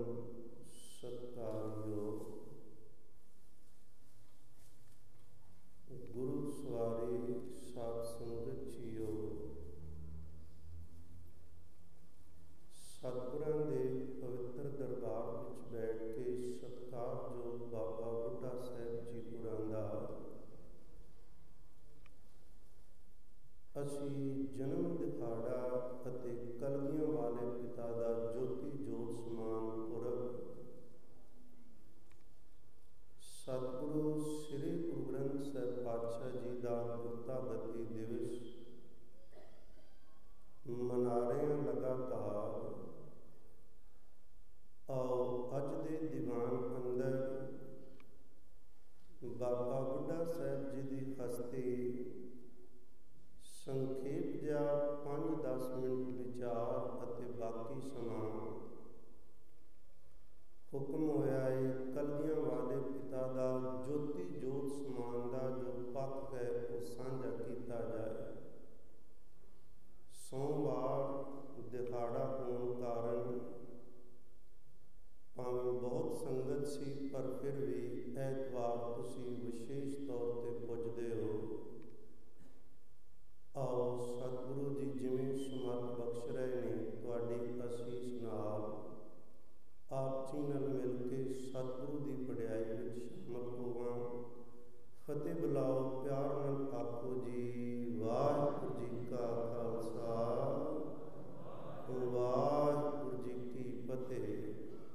ਪਰਮ ਸਤਿਕਾਰਯੋਗ ਗੁਰੂ ਸਵਾਰੀ ਸਾਧ ਸੰਗਤ ਜੀਓ, ਸਤਿਗੁਰਾਂ ਦੇ ਪਵਿੱਤਰ ਦਰਬਾਰ ਵਿੱਚ ਬੈਠ ਕੇ ਸਤਿਕਾਰਯੋਗ ਬਾਬਾ ਬੁੱਢਾ ਸਾਹਿਬ ਜੀ ਪੁਰਾਂ ਦਾ ਅਸੀਂ ਜਨਮ ਦਿਹਾੜਾ ਅਤੇ ਕਲਗੀਆਂ ਵਾਲੇ ਪਿਤਾ ਦਾ ਜੋਤੀ ਜੋਤ ਸਮਾਨ ਪੁਰਬ ਸਤਿਗੁਰੂ ਸ੍ਰੀ ਗੁਰੂ ਗ੍ਰੰਥ ਸਾਹਿਬ ਪਾਤਸ਼ਾਹ ਜੀ ਦਾ ਗੁਰਤਾਗਤੀ ਦਿਵਸ ਮਨਾ ਰਹੇ ਹਾਂ ਲਗਾਤਾਰ। ਆਓ ਅੱਜ ਦੇ ਦੀਵਾਨ ਅੰਦਰ ਬਾਬਾ ਬੁੱਢਾ ਸਾਹਿਬ ਜੀ ਦੀ ਹਸਤੀ ਸੰਖੇਪ ਜਿਹਾ 5-10 ਮਿੰਟ ਵਿਚਾਰ ਅਤੇ ਬਾਕੀ ਸਮਾਂ ਹੁਕਮ ਹੋਇਆ ਹੈ ਕਲਗੀਆਂ ਵਾਲੇ ਪਿਤਾ ਦਾ ਜੋਤੀ ਜੋਤ ਸਮਾਨ ਦਾ ਜੋ ਪੱਖ ਹੈ ਉਹ ਸਾਂਝਾ ਕੀਤਾ ਜਾਏ। ਸੋਮਵਾਰ ਦਿਹਾੜਾ ਹੋਣ ਕਾਰਨ ਭਾਵੇਂ ਬਹੁਤ ਸੰਗਤ ਸੀ, ਪਰ ਫਿਰ ਵੀ ਐਤਵਾਰ ਤੁਸੀਂ ਵਿਸ਼ੇਸ਼ ਤੌਰ ਤੇ ਪੁੱਜਦੇ ਹੋ। ਆਓ ਸਤਿਗੁਰੂ ਜੀ ਜਿਵੇਂ ਸਮਰਥ ਬਖਸ਼ ਰਹੇ ਨੇ, ਤੁਹਾਡੀ ਅਸੀਸ ਨਾਲ ਆਪ ਜੀ ਨਾਲ ਮਿਲ ਕੇ ਸਤਿਗੁਰੂ ਦੀ ਵਡਿਆਈ ਵਿੱਚ ਸ਼ਾਮਲ ਹੋਵਾਂ। ਫਤਿਹ ਬੁਲਾਓ, ਪਿਆਰ ਨਾਲ ਆਖੋ ਜੀ ਵਾਹਿਗੁਰੂ ਜੀ ਕਾ ਖਾਲਸਾ, ਵਾਹਿਗੁਰੂ ਜੀ ਕੀ ਫਤਿਹ।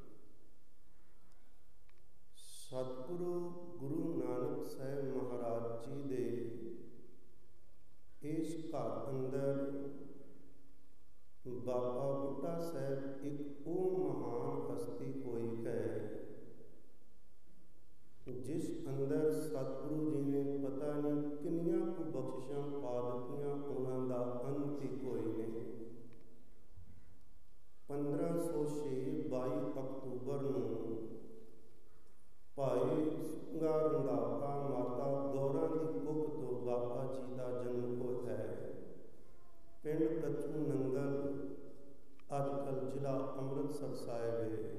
ਸਤਿਗੁਰੂ ਗੁਰੂ ਨਾਨਕ ਸਾਹਿਬ ਮਹਾਰਾਜ ਜੀ ਦੇ ਇਸ ਘਰ ਅੰਦਰ ਬਾਬਾ ਬੁੱਢਾ ਸਾਹਿਬ ਇੱਕ ਉਹ ਮਹਾਨ ਹਸਤੀ ਹੋਈ ਹੈ ਜਿਸ ਅੰਦਰ ਸਤਿਗੁਰੂ ਜੀ ਨੇ ਪਤਾ ਨਹੀਂ ਕਿੰਨੀਆਂ ਕੁ ਬਖਸ਼ਿਸ਼ਾਂ ਪਾ ਦਿੱਤੀਆਂ, ਉਹਨਾਂ ਦਾ ਅੰਤ ਹੀ ਕੋਈ ਨਹੀਂ। 1506 22 ਅਕਤੂਬਰ ਨੂੰ ਭਾਈ ਸਿੰਘਾ ਰੰਧਾਵਾ ਮਾਤਾ ਗੌਰਾਂ ਦੀ ਕੁੱਖ ਤੋਂ ਬਾਬਾ ਜੀ ਦਾ ਜਨਮ ਹੋਇਆ ਹੈ। ਪਿੰਡ ਕੱਚੂ ਨੰਗਲ ਅੱਜ ਕੱਲ੍ਹ ਜ਼ਿਲ੍ਹਾ ਅੰਮ੍ਰਿਤਸਰ ਸਾਹਿਬ ਹੈ।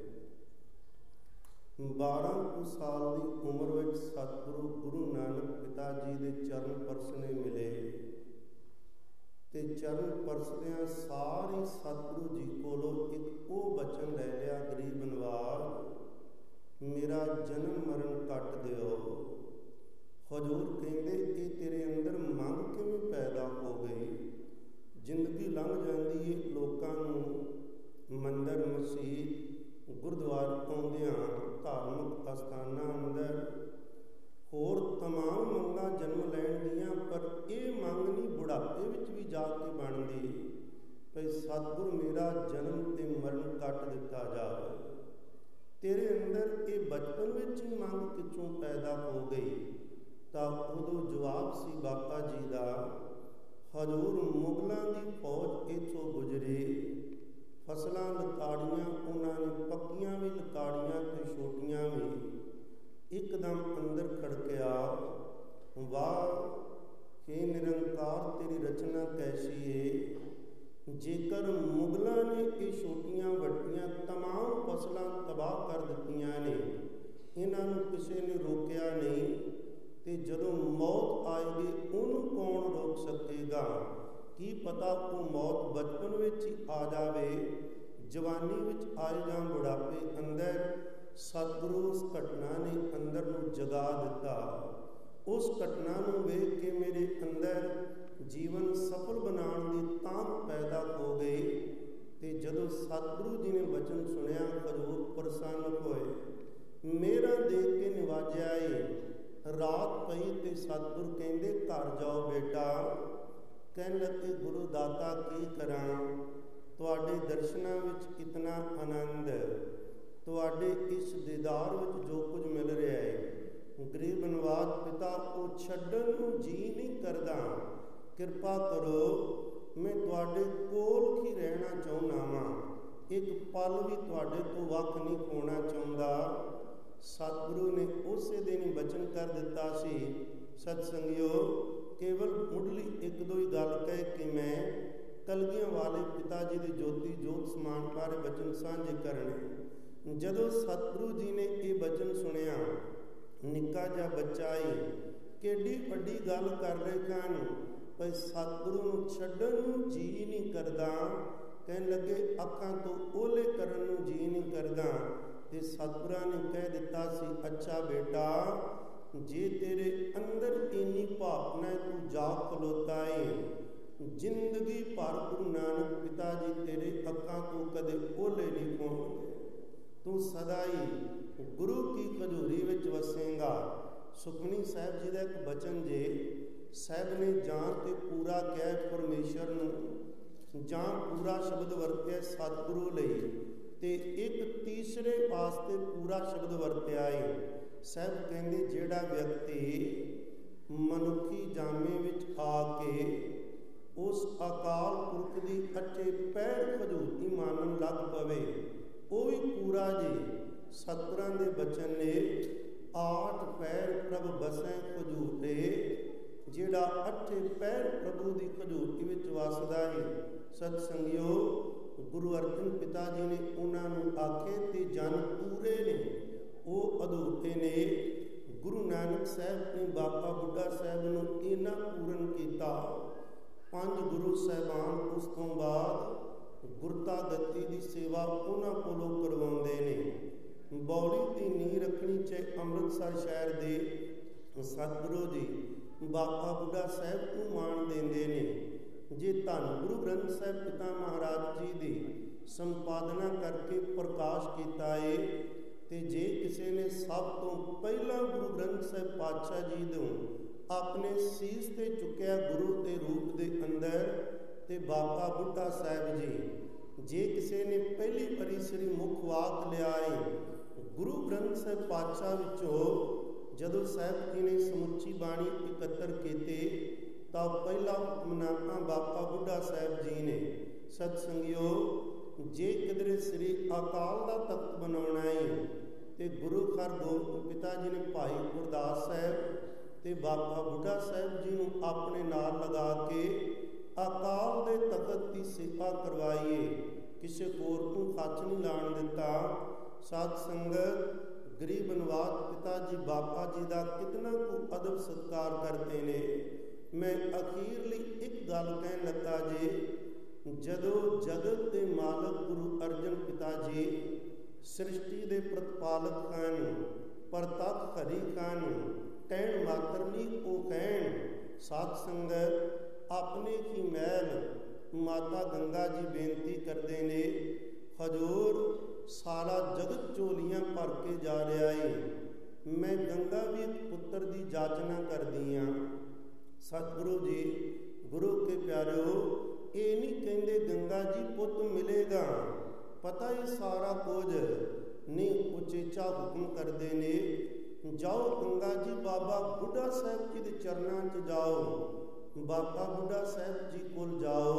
12 ਸਾਲ ਦੀ ਉਮਰ ਵਿੱਚ ਸਤਿਗੁਰੂ ਗੁਰੂ ਨਾਨਕ ਪਿਤਾ ਜੀ ਦੇ ਚਰਨ ਪਰਸਨੇ ਮਿਲੇ ਤੇ ਚਰਨ ਪਰਸਦਿਆਂ ਸਾਰੀ ਸਤਿਗੁਰੂ ਜੀ ਕੋਲੋਂ ਇੱਕ ਉਹ ਬਚਨ ਲੈ ਲਿਆ, ਗਰੀਬ ਨਵਾਜ਼ ਮੇਰਾ ਜਨਮ ਮਰਨ ਕੱਟ ਦਿਓ। ਹਜ਼ੂਰ ਕਹਿੰਦੇ ਇਹ ਤੇਰੇ ਅੰਦਰ ਮੰਗ ਕਿਵੇਂ ਪੈਦਾ ਹੋ ਗਈ? ਜ਼ਿੰਦਗੀ ਲੰਘ ਜਾਂਦੀ ਹੈ, ਲੋਕਾਂ ਨੂੰ ਮੰਦਰ ਮਸਜਿਦ ਗੁਰਦੁਆਰੇ ਆਉਂਦਿਆਂ ਧਾਰਮਿਕ ਅਸਥਾਨਾਂ ਅੰਦਰ ਹੋਰ ਤਮਾਮ ਮੰਗਾਂ ਜਨਮ ਲੈਣ ਦੀਆਂ, ਪਰ ਇਹ ਮੰਗ ਨਹੀਂ ਬੁਢਾਪੇ ਵਿੱਚ ਵੀ ਜਾ ਕੇ ਬਣਦੀ ਭਈ ਸਤਿਗੁਰ ਮੇਰਾ ਜਨਮ ਤੇ ਮਰਨ ਕੱਟ ਦਿੱਤਾ ਜਾਵੇ। ਤੇਰੇ ਅੰਦਰ ਇਹ ਬਚਪਨ ਵਿੱਚ ਹੀ ਮੰਗ ਕਿੱਥੋਂ ਪੈਦਾ ਹੋ ਗਈ? ਤਾਂ ਉਦੋਂ ਜਵਾਬ ਸੀ ਬਾਬਾ ਜੀ ਦਾ, ਹਜ਼ੂਰ ਮੁਗਲਾਂ ਦੀ ਫੌਜ ਇੱਥੋਂ ਗੁਜ਼ਰੀ, ਫਸਲਾਂ ਲਤਾੜੀਆਂ, ਉਹਨਾਂ ਨੇ ਪੱਕੀਆਂ ਵੀ ਲਤਾੜੀਆਂ ਤੇ ਛੋਟੀਆਂ ਵੀ। ਇੱਕਦਮ ਅੰਦਰ ਖੜਕਿਆ, ਵਾਹ ਹੇ ਨਿਰੰਕਾਰ ਤੇਰੀ ਰਚਨਾ ਕੈਸੀ ਏ। ਜੇਕਰ ਮੁਗਲਾਂ ਨੇ ਇਹ ਛੋਟੀਆਂ ਵੱਡੀਆਂ ਤਮਾਮ ਫਸਲਾਂ ਤਬਾਹ ਕਰ ਦਿੱਤੀਆਂ ਨੇ, ਇਹਨਾਂ ਨੂੰ ਕਿਸੇ ਨੇ ਰੋਕਿਆ ਨਹੀਂ, ਤੇ ਜਦੋਂ ਮੌਤ ਆਏਗੀ ਉਹਨੂੰ ਕੌਣ ਰੋਕ ਸਕੇਗਾ? ਕੀ ਪਤਾ ਉਹ ਮੌਤ ਬਚਪਨ ਵਿੱਚ ਹੀ ਆ ਜਾਵੇ, ਜਵਾਨੀ ਵਿੱਚ ਆਏ ਜਾਂ ਬੁਢਾਪੇ ਅੰਦਰ। ਸਤਿਗੁਰੂ ਉਸ ਘਟਨਾ ਨੇ ਅੰਦਰ ਨੂੰ ਜਗਾ ਦਿੱਤਾ। ਉਸ ਘਟਨਾ ਨੂੰ ਵੇਖ ਕੇ ਮੇਰੇ ਅੰਦਰ ਜੀਵਨ ਸਫਲ ਬਣਾਉਣ ਦੀ ਤਾਂਘ ਪੈਦਾ ਹੋ ਗਈ, ਤੇ ਜਦੋਂ ਸਤਿਗੁਰੂ ਜੀ ਨੇ ਬਚਨ ਸੁਣਿਆ ਹਜ਼ੂਰ ਪ੍ਰਸੰਨ ਹੋਏ। ਮੇਰਾ ਦੇਖ ਕੇ ਨਿਵਾਜਿਆ ਏ। ਰਾਤ ਪਈ ਤੇ ਸਤਿਗੁਰ ਕਹਿੰਦੇ ਘਰ ਜਾਓ ਬੇਟਾ। ਕਹਿਣ ਲੱਗੇ ਗੁਰੂ ਦਾਤਾ ਕੀ ਕਰਾਂ, ਤੁਹਾਡੇ ਦਰਸ਼ਨਾਂ ਵਿੱਚ ਇਤਨਾ ਆਨੰਦ, ਤੁਹਾਡੇ ਇਸ ਦੀਦਾਰ ਵਿੱਚ ਜੋ ਕੁਝ ਮਿਲ ਰਿਹਾ ਹੈ, ਗਰੀਬ ਨਵਾਜ਼ ਪਿਤਾ ਉਹ ਛੱਡਣ ਨੂੰ ਜੀ ਨਹੀਂ ਕਰਦਾ। ਕਿਰਪਾ ਕਰੋ, ਮੈਂ ਤੁਹਾਡੇ ਕੋਲ ਹੀ ਰਹਿਣਾ ਚਾਹੁੰਦਾ ਵਾਂ, ਇੱਕ ਪਲ ਵੀ ਤੁਹਾਡੇ ਤੋਂ ਵੱਖ ਨਹੀਂ ਹੋਣਾ ਚਾਹੁੰਦਾ। ਸਤਿਗੁਰੂ ਨੇ ਉਸੇ ਦਿਨ ਹੀ ਬਚਨ ਕਰ ਦਿੱਤਾ ਸੀ। ਸਤ ਸੰਗਿਓ, ਕੇਵਲ ਮੁੱਢਲੀ ਇੱਕ ਦੋ ਹੀ ਗੱਲ ਕਹਿ ਕੇ ਮੈਂ ਕਲਗੀਆਂ ਵਾਲੇ ਪਿਤਾ ਜੀ ਦੇ ਜੋਤੀ ਜੋਤ ਸਮਾਨ ਬਾਰੇ ਬਚਨ ਸਾਂਝੇ ਕਰਨੇ। ਜਦੋਂ ਸਤਿਗੁਰੂ ਜੀ ਨੇ ਇਹ ਬਚਨ ਸੁਣਿਆ, ਨਿੱਕਾ ਜਿਹਾ ਬੱਚਾ ਏ, ਕਿੱਡੀ ਵੱਡੀ ਗੱਲ ਕਰ ਰਹੇ ਹਨ, ਪਰ ਸਤਿਗੁਰੂ ਨੂੰ ਛੱਡਣ ਨੂੰ ਜੀ ਨਹੀਂ ਕਰਦਾ। ਕਹਿਣ ਲੱਗੇ ਅੱਖਾਂ ਤੋਂ ਓਲੇ ਕਰਨ ਨੂੰ ਜੀ ਨਹੀਂ ਕਰਦਾ। ਤੇ ਸਤਿਗੁਰਾਂ ਨੇ ਕਹਿ ਦਿੱਤਾ ਸੀ, ਅੱਛਾ ਬੇਟਾ, ਜੇ ਤੇਰੇ ਅੰਦਰ ਇੰਨੀ ਭਾਵਨਾ ਤੂੰ ਜਾ ਖਲੋਤਾ ਏ, ਜ਼ਿੰਦਗੀ ਭਰ ਗੁਰੂ ਨਾਨਕ ਪਿਤਾ ਜੀ ਤੇਰੇ ਅੱਖਾਂ ਤੋਂ ਕਦੇ ਓਲੇ ਨਹੀਂ ਹੋਣਗੇ। ਤੂੰ ਸਦਾ ਹੀ ਗੁਰੂ ਕੀ ਖਜੂਰੀ ਵਿੱਚ ਵਸੇਂਗਾ। ਸੁਖਮਨੀ ਸਾਹਿਬ ਜੀ ਦਾ ਇੱਕ ਬਚਨ ਜੇ, ਸਾਹਿਬ ਨੇ ਜਾਂ ਤੇ ਪੂਰਾ ਕਿਹਾ ਪਰਮੇਸ਼ਰ ਨੂੰ, ਜਾਂ ਪੂਰਾ ਸ਼ਬਦ ਵਰਤਿਆ ਸਤਿਗੁਰੂ ਲਈ, ਤੇ ਇੱਕ ਤੀਸਰੇ ਵਾਸਤੇ ਪੂਰਾ ਸ਼ਬਦ ਵਰਤਿਆ ਏ। ਸਾਹਿਬ ਕਹਿੰਦੇ ਜਿਹੜਾ ਵਿਅਕਤੀ ਮਨੁੱਖੀ ਜਾਮੇ ਵਿੱਚ ਆ ਕੇ ਉਸ ਅਕਾਲ ਪੁਰਖ ਦੀ ਅੱਠੇ ਪੈਰ ਖਜੂਤੀ ਮੰਨਣ ਲੱਗ ਪਵੇ, ਉਹ ਵੀ ਪੂਰਾ ਜੀ। ਸਤਿਗੁਰਾਂ ਦੇ ਬਚਨ ਨੇ, ਆਠ ਪੈਰ ਪ੍ਰਭ ਬਸੈ ਖਜੂਰੇ, ਜਿਹੜਾ ਅੱਠੇ ਪੈਰ ਪ੍ਰਭੂ ਦੀ ਖਜੂਤੀ ਵਿੱਚ ਵਸਦਾ ਹੈ। ਸਤ ਸੰਗਿਓ, ਗੁਰੂ ਅਰਜਨ ਪਿਤਾ ਜੀ ਨੇ ਉਹਨਾਂ ਨੂੰ ਆਖੇ ਤੇ ਜਨ ਪੂਰੇ ਨੇ, ਉਹ ਅਧੂਰੇ ਨੇ। ਗੁਰੂ ਨਾਨਕ ਸਾਹਿਬ ਨੇ ਬਾਬਾ ਬੁੱਢਾ ਸਾਹਿਬ ਨੂੰ ਇੰਨਾ ਪੂਰਨ ਕੀਤਾ। 5 ਗੁਰੂ ਸਾਹਿਬਾਨ ਉਸ ਤੋਂ ਬਾਅਦ ਗੁਰਤਾ ਗੱਦੀ ਦੀ ਸੇਵਾ ਉਹਨਾਂ ਕੋਲੋਂ ਕਰਵਾਉਂਦੇ ਨੇ। ਬੌਲੀ ਦੀ ਨੀਂਹ ਰੱਖਣੀ ਚਾਹੇ ਅੰਮ੍ਰਿਤਸਰ ਸ਼ਹਿਰ ਦੇ ਸਤਿਗੁਰੂ ਜੀ ਬਾਬਾ ਬੁੱਢਾ ਸਾਹਿਬ ਨੂੰ ਮਾਣ ਦਿੰਦੇ ਨੇ। ਜੇ ਧੰਨ ਗੁਰੂ ਗ੍ਰੰਥ ਸਾਹਿਬ ਪਿਤਾ ਮਹਾਰਾਜ ਜੀ ਦੀ ਸੰਪਾਦਨਾ ਕਰਕੇ ਪ੍ਰਕਾਸ਼ ਕੀਤਾ ਏ, ਤੇ ਜੇ ਕਿਸੇ ਨੇ ਸਭ ਤੋਂ ਪਹਿਲਾਂ ਗੁਰੂ ਗ੍ਰੰਥ ਸਾਹਿਬ ਪਾਤਸ਼ਾਹ ਜੀ ਨੂੰ ਆਪਣੇ ਸੀਸ ਤੇ ਚੁੱਕਿਆ ਗੁਰੂ ਦੇ ਰੂਪ ਦੇ ਅੰਦਰ, ਤੇ ਬਾਬਾ ਬੁੱਢਾ ਸਾਹਿਬ ਜੀ। ਜੇ ਕਿਸੇ ਨੇ ਪਹਿਲੀ ਵਾਰੀ ਸ੍ਰੀ ਮੁਖ ਵਾਕ ਲਿਆ ਏ ਗੁਰੂ ਗ੍ਰੰਥ ਸਾਹਿਬ ਪਾਤਸ਼ਾਹ ਵਿੱਚੋਂ, ਜਦੋਂ ਸਾਹਿਬ ਜੀ ਨੇ ਸਮੁੱਚੀ ਬਾਣੀ ਇਕੱਤਰ ਕੀਤੀ, ਤਾਂ ਪਹਿਲਾ ਹੁਕਮਨਾਮਾ ਬਾਬਾ ਬੁੱਢਾ ਸਾਹਿਬ ਜੀ ਨੇ। ਸਤ ਸੰਗਿਓ, ਜੇ ਕਿਧਰੇ ਸ੍ਰੀ ਅਕਾਲ ਦਾ ਤਖਤ ਬਣਾਉਣਾ ਏ, ਤੇ ਗੁਰੂ ਹਰਗੋਬਿੰਦ ਪਿਤਾ ਜੀ ਨੇ ਭਾਈ ਗੁਰਦਾਸ ਸਾਹਿਬ ਤੇ ਬਾਬਾ ਬੁੱਢਾ ਸਾਹਿਬ ਜੀ ਨੂੰ ਆਪਣੇ ਨਾਲ ਲਗਾ ਕੇ ਅਕਾਲ ਦੇ ਤਖਤ ਦੀ ਸੇਵਾ ਕਰਵਾਈਏ। ਕਿਸੇ ਹੋਰ ਨੂੰ ਹੱਥ ਨਹੀਂ ਲਾਣ ਦਿੱਤਾ। ਸਾਧ ਸੰਗਤ, ਗਰੀਬ ਨਿਵਾਜ ਪਿਤਾ ਜੀ ਬਾਬਾ ਜੀ ਦਾ ਕਿਤਨਾ ਕੁ ਅਦਬ ਸਤਿਕਾਰ ਕਰਦੇ ਨੇ। ਮੈਂ ਅਖੀਰਲੀ ਇੱਕ ਗੱਲ ਕਹਿਣ ਲੱਗਾ ਜੇ, ਜਦੋਂ ਜਗਤ ਦੇ ਮਾਲਕ ਗੁਰੂ ਅਰਜਨ ਪਿਤਾ ਜੀ ਸ੍ਰਿਸ਼ਟੀ ਦੇ ਪ੍ਰਤਪਾਲਕ ਹਨ, ਪ੍ਰਤੱਖ ਹਰੀ ਹਨ, ਕਹਿਣ ਮਾਤਰ ਨਹੀਂ ਉਹ ਕਹਿਣ। ਸਾਧ ਸੰਗਤ, ਆਪਣੇ ਹੀ ਮਹਿਲ ਮਾਤਾ ਗੰਗਾ ਜੀ ਬੇਨਤੀ ਕਰਦੇ ਨੇ, ਹਜ਼ੂਰ ਸਾਰਾ ਜਗਤ ਝੋਲੀਆਂ ਭਰ ਕੇ ਜਾ ਰਿਹਾ ਏ, ਮੈਂ ਗੰਗਾ ਵੀ ਇੱਕ ਪੁੱਤਰ ਦੀ ਜਾਚਨਾ ਕਰਦੀ ਹਾਂ। ਸਤਿਗੁਰੂ ਜੀ, ਗੁਰੂ ਕੇ ਪਿਆਰਿਓ, ਇਹ ਨਹੀਂ ਕਹਿੰਦੇ ਗੰਗਾ ਜੀ ਪੁੱਤ ਮਿਲੇਗਾ, ਪਤਾ ਹੀ ਸਾਰਾ ਕੁਝ ਨਹੀਂ, ਉਚੇਚਾ ਹੁਕਮ ਕਰਦੇ ਨੇ, ਜਾਓ ਗੰਗਾ ਜੀ ਬਾਬਾ ਬੁੱਢਾ ਸਾਹਿਬ ਜੀ ਦੇ ਚਰਨਾਂ 'ਚ ਜਾਓ, ਬਾਬਾ ਬੁੱਢਾ ਸਾਹਿਬ ਜੀ ਕੋਲ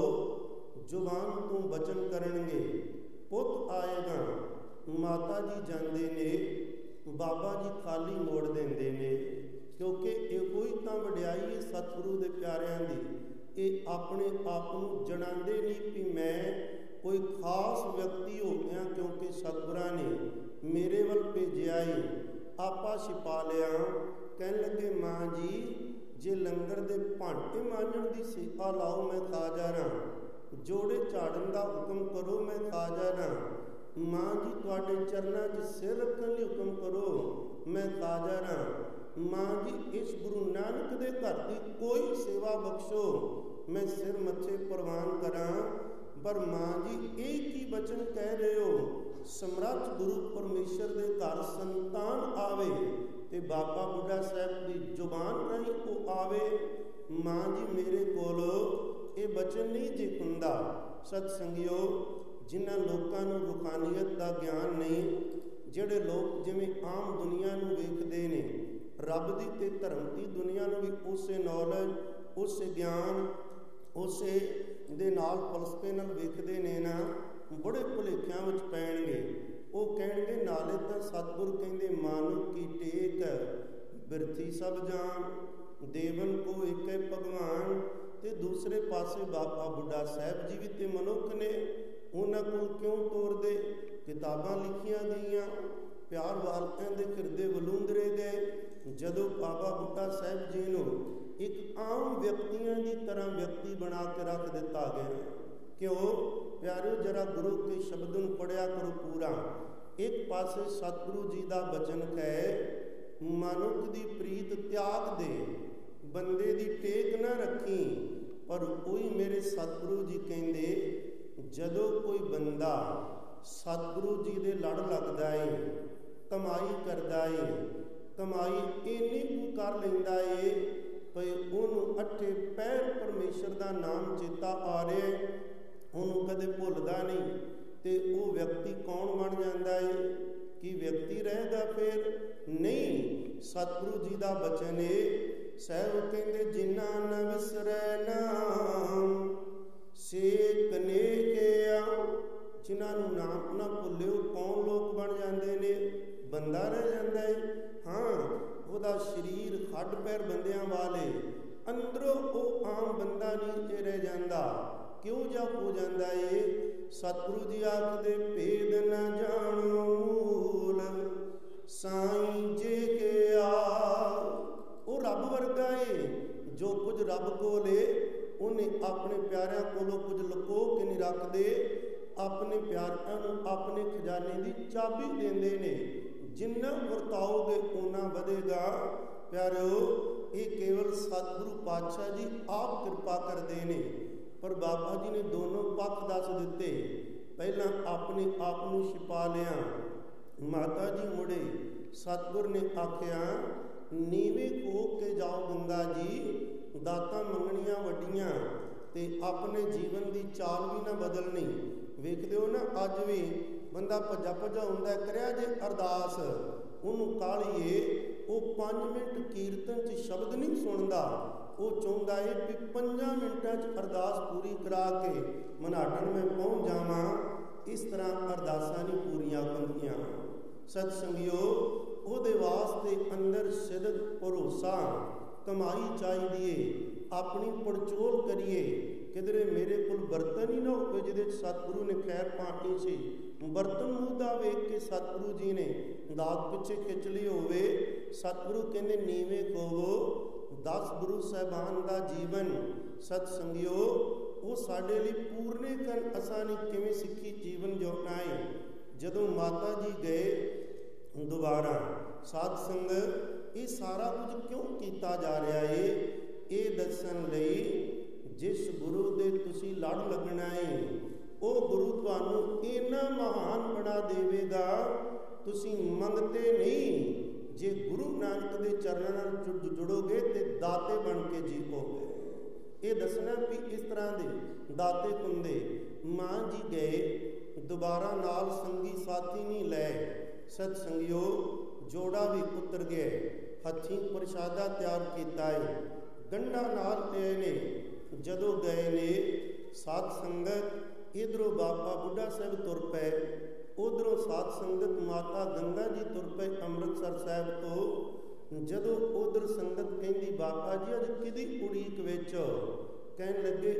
ਜਾਓ, ਜ਼ੁਬਾਨ ਤੋਂ ਬਚਨ ਕਰਨਗੇ, ਪੁੱਤ ਆਏਗਾ। ਮਾਤਾ ਜੀ ਜਾਂਦੇ ਨੇ, ਬਾਬਾ ਜੀ ਖਾਲੀ ਮੋੜ ਦਿੰਦੇ ਨੇ, ਕਿਉਂਕਿ ਇਹੋ ਹੀ ਤਾਂ ਵਡਿਆਈ ਹੈ ਸਤਿਗੁਰੂ ਦੇ ਪਿਆਰਿਆਂ ਦੀ। ਇਹ ਆਪਣੇ ਆਪ ਨੂੰ ਜਣਾਉਂਦੇ ਨਹੀਂ ਕਿ ਮੈਂ ਕੋਈ ਖਾਸ ਵਿਅਕਤੀ ਹੋ ਗਿਆ, ਕਿਉਂਕਿ ਸਤਿਗੁਰਾਂ ਨੇ ਮੇਰੇ ਵੱਲ ਭੇਜਿਆ ਏ। ਆਪਾ ਛਿਪਾ ਲਿਆ। ਕਹਿਣ ਲੱਗੇ, ਮਾਂ ਜੀ, ਜੇ ਲੰਗਰ ਦੇ ਭਾਂਡੇ ਮਾਂਜਣ ਦੀ ਸੇਵਾ ਲਾਓ, ਮੈਂ ਖਾ ਜਾਣਾ, ਜੋੜੇ ਝਾੜਨ ਦਾ ਹੁਕਮ ਕਰੋ, ਮੈਂ ਖਾ ਜਾਣਾ, ਮਾਂ ਜੀ ਤੁਹਾਡੇ ਚਰਨਾਂ 'ਚ ਸਿਰ ਰੱਖਣ ਲਈ ਹੁਕਮ ਕਰੋ, ਮੈਂ ਖਾ ਜਾਣਾ, ਮਾਂ ਜੀ ਇਸ ਗੁਰੂ ਨਾਨਕ ਦੇ ਘਰ ਦੀ ਕੋਈ ਸੇਵਾ ਬਖਸ਼ੋ, ਮੈਂ ਸਿਰ ਮੱਥੇ ਪ੍ਰਵਾਨ ਕਰਾਂ। ਪਰ ਮਾਂ ਜੀ ਇਹ ਕੀ ਬਚਨ ਕਹਿ ਰਹੇ ਹੋ, ਸਮਰੱਥ ਗੁਰੂ ਪਰਮੇਸ਼ਰ ਦੇ ਘਰ ਸੰਤਾਨ ਆਵੇ ਤੇ ਬਾਬਾ ਬੁੱਢਾ ਸਾਹਿਬ ਦੀ ਜ਼ੁਬਾਨ ਰਾਹੀਂ ਉਹ ਆਵੇ। ਮਾਂ ਜੀ ਮੇਰੇ ਕੋਲ ਇਹ ਬਚਨ ਨਹੀਂ ਜੇ ਹੁੰਦਾ। ਸਤ ਸੰਗਿਓ, ਜਿਨ੍ਹਾਂ ਲੋਕਾਂ ਨੂੰ ਰੂਹਾਨੀਅਤ ਦਾ ਗਿਆਨ ਨਹੀਂ, ਜਿਹੜੇ ਲੋਕ ਜਿਵੇਂ ਆਮ ਦੁਨੀਆ ਨੂੰ ਵੇਖਦੇ ਨੇ, ਰੱਬ ਦੀ ਤੇ ਧਰਮ ਦੀ ਦੁਨੀਆ ਨੂੰ ਵੀ ਉਸੇ ਨੌਲੇਜ, ਉਸੇ ਗਿਆਨ, ਉਸੇ ਦੇ ਨਾਲ ਫਲਸਫੇ ਨਾਲ ਵੇਖਦੇ ਨੇ ਨਾ, ਬੜੇ ਭੁਲੇਖਿਆਂ ਵਿੱਚ ਪੈਣਗੇ। ਉਹ ਕਹਿਣਗੇ ਨਾਲੇ ਤਾਂ ਸਤਿਗੁਰ ਕਹਿੰਦੇ ਮਾਨੁਖ ਕੀ ਟੇਕ ਬਿਰਥੀ ਸਭ ਜਾਨ, ਦੇਵਨ ਕੋ ਏਕੈ ਭਗਵਾਨ, ਤੇ ਦੂਸਰੇ ਪਾਸੇ ਬਾਬਾ ਬੁੱਢਾ ਸਾਹਿਬ ਜੀ ਵੀ ਤੇ ਮਨੁੱਖ ਨੇ, ਉਹਨਾਂ ਕੋਲ ਕਿਉਂ ਤੋਰਦੇ? ਕਿਤਾਬਾਂ ਲਿਖੀਆਂ ਗਈਆਂ, ਪਿਆਰ ਵਾਲਿਆਂ ਦੇ ਹਿਰਦੇ ਵਲੂੰਦਰੇ ਗਏ। ਜਦੋਂ ਬਾਬਾ ਬੁੱਢਾ ਸਾਹਿਬ ਜੀ ਨੂੰ ਇੱਕ ਆਮ ਵਿਅਕਤੀਆਂ ਦੀ ਤਰ੍ਹਾਂ ਵਿਅਕਤੀ ਬਣਾ ਕੇ ਰੱਖ ਦਿੱਤਾ ਗਿਆ। ਕਿਉਂ ਪਿਆਰਿਓ, ਜਰਾ ਗੁਰੂ ਕੇ ਸ਼ਬਦ ਨੂੰ ਪੜ੍ਹਿਆ ਕਰੋ ਪੂਰਾ। ਇੱਕ ਪਾਸੇ ਸਤਿਗੁਰੂ ਜੀ ਦਾ ਬਚਨ ਹੈ, ਮਨੁੱਖ ਦੀ ਪ੍ਰੀਤ ਤਿਆਗ ਦੇ, ਬੰਦੇ ਦੀ ਟੇਕ ਨਾ ਰੱਖੀ। ਪਰ ਕੋਈ ਮੇਰੇ ਸਤਿਗੁਰੂ ਜੀ ਕਹਿੰਦੇ, ਜਦੋਂ ਕੋਈ ਬੰਦਾ ਸਤਿਗੁਰੂ ਜੀ ਦੇ ਲੜ ਲੱਗਦਾ ਏ, ਕਮਾਈ ਕਰਦਾ ਏ, ਕਮਾਈ ਇੰਨੀ ਕੁ ਕਰ ਲੈਂਦਾ ਏ ਭਈ ਉਹਨੂੰ ਅੱਠੇ ਪੈਰ ਪਰਮੇਸ਼ਰ ਦਾ ਨਾਮ ਚੇਤਾ ਆ ਰਿਹਾ, ਉਹਨੂੰ ਕਦੇ ਭੁੱਲਦਾ ਨਹੀਂ। ਤੇ ਉਹ ਵਿਅਕਤੀ ਕੌਣ ਬਣ ਜਾਂਦਾ ਏ? ਕੀ ਵਿਅਕਤੀ ਰਹੇਗਾ ਫਿਰ? ਨਹੀਂ। ਸਤਿਗੁਰੂ ਜੀ ਦਾ ਬਚਨ ਏ, ਸਾਹਿਬ ਕਹਿੰਦੇ ਜਿਨ੍ਹਾਂ ਨ ਵਿਸਰੈ ਨਾਮ ਸੇ ਕਨੇਕਿਆ। ਜਿਨ੍ਹਾਂ ਨੂੰ ਨਾਮ ਨਾ ਭੁੱਲਿਓ, ਕੌਣ ਲੋਕ ਬਣ ਜਾਂਦੇ ਨੇ? ਬੰਦਾ ਰਹਿ ਜਾਂਦਾ ਏ। ਹਾਂ, ਉਹਦਾ ਸਰੀਰ ਹੱਡ ਪੈਰ ਬੰਦਿਆਂ ਵਾਲੇ, ਅੰਦਰੋਂ ਉਹ ਆਮ ਬੰਦਾ ਨਹੀਂ ਰਹਿ ਜਾਂਦਾ। ਕਿਉਂ ਜਾ ਹੋ ਜਾਂਦਾ ਏ? ਸਤਿਗੁਰੂ ਜੀ ਆਖਦੇ ਭੇਦ ਨ ਜਾਣੋ ਮੂਲ ਸਾਈਂ ਜੇ ਕਿਆ। ਉਹ ਰੱਬ ਵਰਗਾ ਏ, ਜੋ ਕੁਝ ਰੱਬ ਕੋਲ ਏ ਉਹਨੇ ਆਪਣੇ ਪਿਆਰਿਆਂ ਕੋਲੋਂ ਕੁਝ ਲੁਕੋ ਕੇ ਨਹੀਂ ਰੱਖਦੇ। ਆਪਣੇ ਪਿਆਰਿਆਂ ਨੂੰ ਆਪਣੇ ਖਜ਼ਾਨੇ ਦੀ ਚਾਬੀ ਦਿੰਦੇ ਨੇ। ਜਿੰਨਾ ਵਰਤਾਓਗੇ ਓਨਾ ਵਧੇਗਾ। ਪਿਆਰਿਓ, ਇਹ ਕੇਵਲ ਸਤਿਗੁਰੂ ਪਾਤਸ਼ਾਹ ਜੀ ਆਪ ਕਿਰਪਾ ਕਰਦੇ ਨੇ। ਪਰ ਬਾਬਾ ਜੀ ਨੇ ਦੋਨੋਂ ਪੱਖ ਦੱਸ ਦਿੱਤੇ। ਪਹਿਲਾਂ ਆਪਣੇ ਆਪ ਨੂੰ ਛਿਪਾ ਲਿਆ। ਮਾਤਾ ਜੀ ਮੁੜੇ, ਸਤਿਗੁਰ ਨੇ ਆਖਿਆ ਨੀਵੇਂ ਹੋ ਕੇ ਜਾਓ ਗੰਗਾ ਜੀ, ਦਾਤਾਂ ਮੰਗਣੀਆਂ ਵੱਡੀਆਂ ਤੇ ਆਪਣੇ ਜੀਵਨ ਦੀ ਚਾਲ ਵੀ ਨਾ ਬਦਲਣੀ। ਵੇਖਦੇ ਹੋ ਨਾ, ਅੱਜ ਵੀ ਬੰਦਾ ਭੱਜਾ ਭੱਜਾ ਹੁੰਦਾ, ਕਰਿਆ ਜੇ ਅਰਦਾਸ, ਉਹਨੂੰ ਕਾਹਲੀਏ, ਉਹ 5 ਮਿੰਟ ਕੀਰਤਨ 'ਚ ਸ਼ਬਦ ਨਹੀਂ ਸੁਣਦਾ। ਉਹ ਚਾਹੁੰਦਾ ਏ ਵੀ 5 ਮਿੰਟਾਂ 'ਚ ਅਰਦਾਸ ਪੂਰੀ ਕਰਾ ਕੇ ਮਨਾਟਣ ਮੈਂ ਪਹੁੰਚ ਜਾਵਾਂ। ਇਸ ਤਰ੍ਹਾਂ ਅਰਦਾਸਾਂ ਨਹੀਂ ਪੂਰੀਆਂ ਹੁੰਦੀਆਂ। ਸਤ ਸੰਗਿਓ, ਉਹਦੇ ਵਾਸਤੇ ਅੰਦਰ ਸਿਦਕ ਭਰੋਸਾ, ਕਮਾਈ ਚਾਹੀਦੀ ਏ। ਆਪਣੀ ਪੜਚੋਲ ਕਰੀਏ, ਕਿਧਰੇ ਮੇਰੇ ਕੋਲ ਬਰਤਨ ਹੀ ਨਾ ਹੋਵੇ ਜਿਹਦੇ 'ਚ ਸਤਿਗੁਰੂ ਨੇ ਖੈਰ ਪਾਣੀ ਸੀ। ਬਰਤਨ ਮੂੰਹ ਦਾ ਵੇਖ ਕੇ ਸਤਿਗੁਰੂ ਜੀ ਨੇ ਦਾਤ ਪਿੱਛੇ ਖਿੱਚ ਲਈ ਹੋਵੇ। ਸਤਿਗੁਰੂ ਕਹਿੰਦੇ ਨੀਵੇਂ ਹੋਵੋ। 10 ਗੁਰੂ ਸਾਹਿਬਾਨ ਦਾ ਜੀਵਨ ਸਤ ਸੰਗਿਓ, ਉਹ ਸਾਡੇ ਲਈ ਪੂਰਨੇ ਕਰਨ। ਅਸਾਂ ਨੇ ਕਿਵੇਂ ਸਿੱਖੀ ਜੀਵਨ ਜਿਉਣਾ ਏ। ਜਦੋਂ ਮਾਤਾ ਜੀ ਗਏ ਦੁਬਾਰਾ ਸਾਧ ਸੰਗਤ, ਇਹ ਸਾਰਾ ਕੁਝ ਕਿਉਂ ਕੀਤਾ ਜਾ ਰਿਹਾ ਏ? ਇਹ ਦੱਸਣ ਲਈ, ਜਿਸ ਗੁਰੂ ਦੇ ਤੁਸੀਂ ਲੜ ਲੱਗਣਾ ਏ, ਉਹ ਗੁਰੂ ਤੁਹਾਨੂੰ ਇੰਨਾ ਮਹਾਨ ਬਣਾ ਦੇਵੇਗਾ, ਤੁਸੀਂ ਮੰਗਤੇ ਨਹੀਂ। ਜੇ ਗੁਰੂ ਨਾਨਕ ਦੇ ਚਰਨਾਂ ਨਾਲ ਜੁੜੋਗੇ ਤੇ ਦਾਤੇ ਬਣ ਕੇ ਜੀਵੋਗੇ। ਇਹ ਦੱਸਣਾ ਵੀ ਇਸ ਤਰ੍ਹਾਂ ਦੇ ਦਾਤੇ ਹੁੰਦੇ। ਮਾਂ ਜੀ ਗਏ, ਦੁਬਾਰਾ ਨਾਲ ਸੰਗੀ ਸਾਥੀ ਨਹੀਂ ਲੈ। ਸਤ ਸੰਗਿਓ, ਜੋੜਾ ਵੀ ਉਤਰ ਗਏ। ਹੱਥੀਂ ਪ੍ਰਸ਼ਾਦਾ ਤਿਆਰ ਕੀਤਾ ਏ, ਗੰਢਾਂ ਨਾਲ ਲਏ ਨੇ। ਜਦੋਂ ਗਏ ਨੇ ਸਾਧ ਸੰਗਤ, ਇਧਰੋਂ ਬਾਬਾ ਬੁੱਢਾ ਸਾਹਿਬ ਤੁਰ ਪਏ, ਉਧਰੋਂ ਸਾਧ ਸੰਗਤ ਮਾਤਾ ਗੰਗਾ ਜੀ ਤੁਰ ਪਏ ਅੰਮ੍ਰਿਤਸਰ ਸਾਹਿਬ ਤੋਂ। ਜਦੋਂ ਉਧਰ ਸੰਗਤ ਕਹਿੰਦੀ ਬਾਬਾ ਜੀ ਅੱਜ ਕਿਹਦੀ ਉਡੀਕ ਵਿੱਚ? ਕਹਿਣ ਲੱਗੇ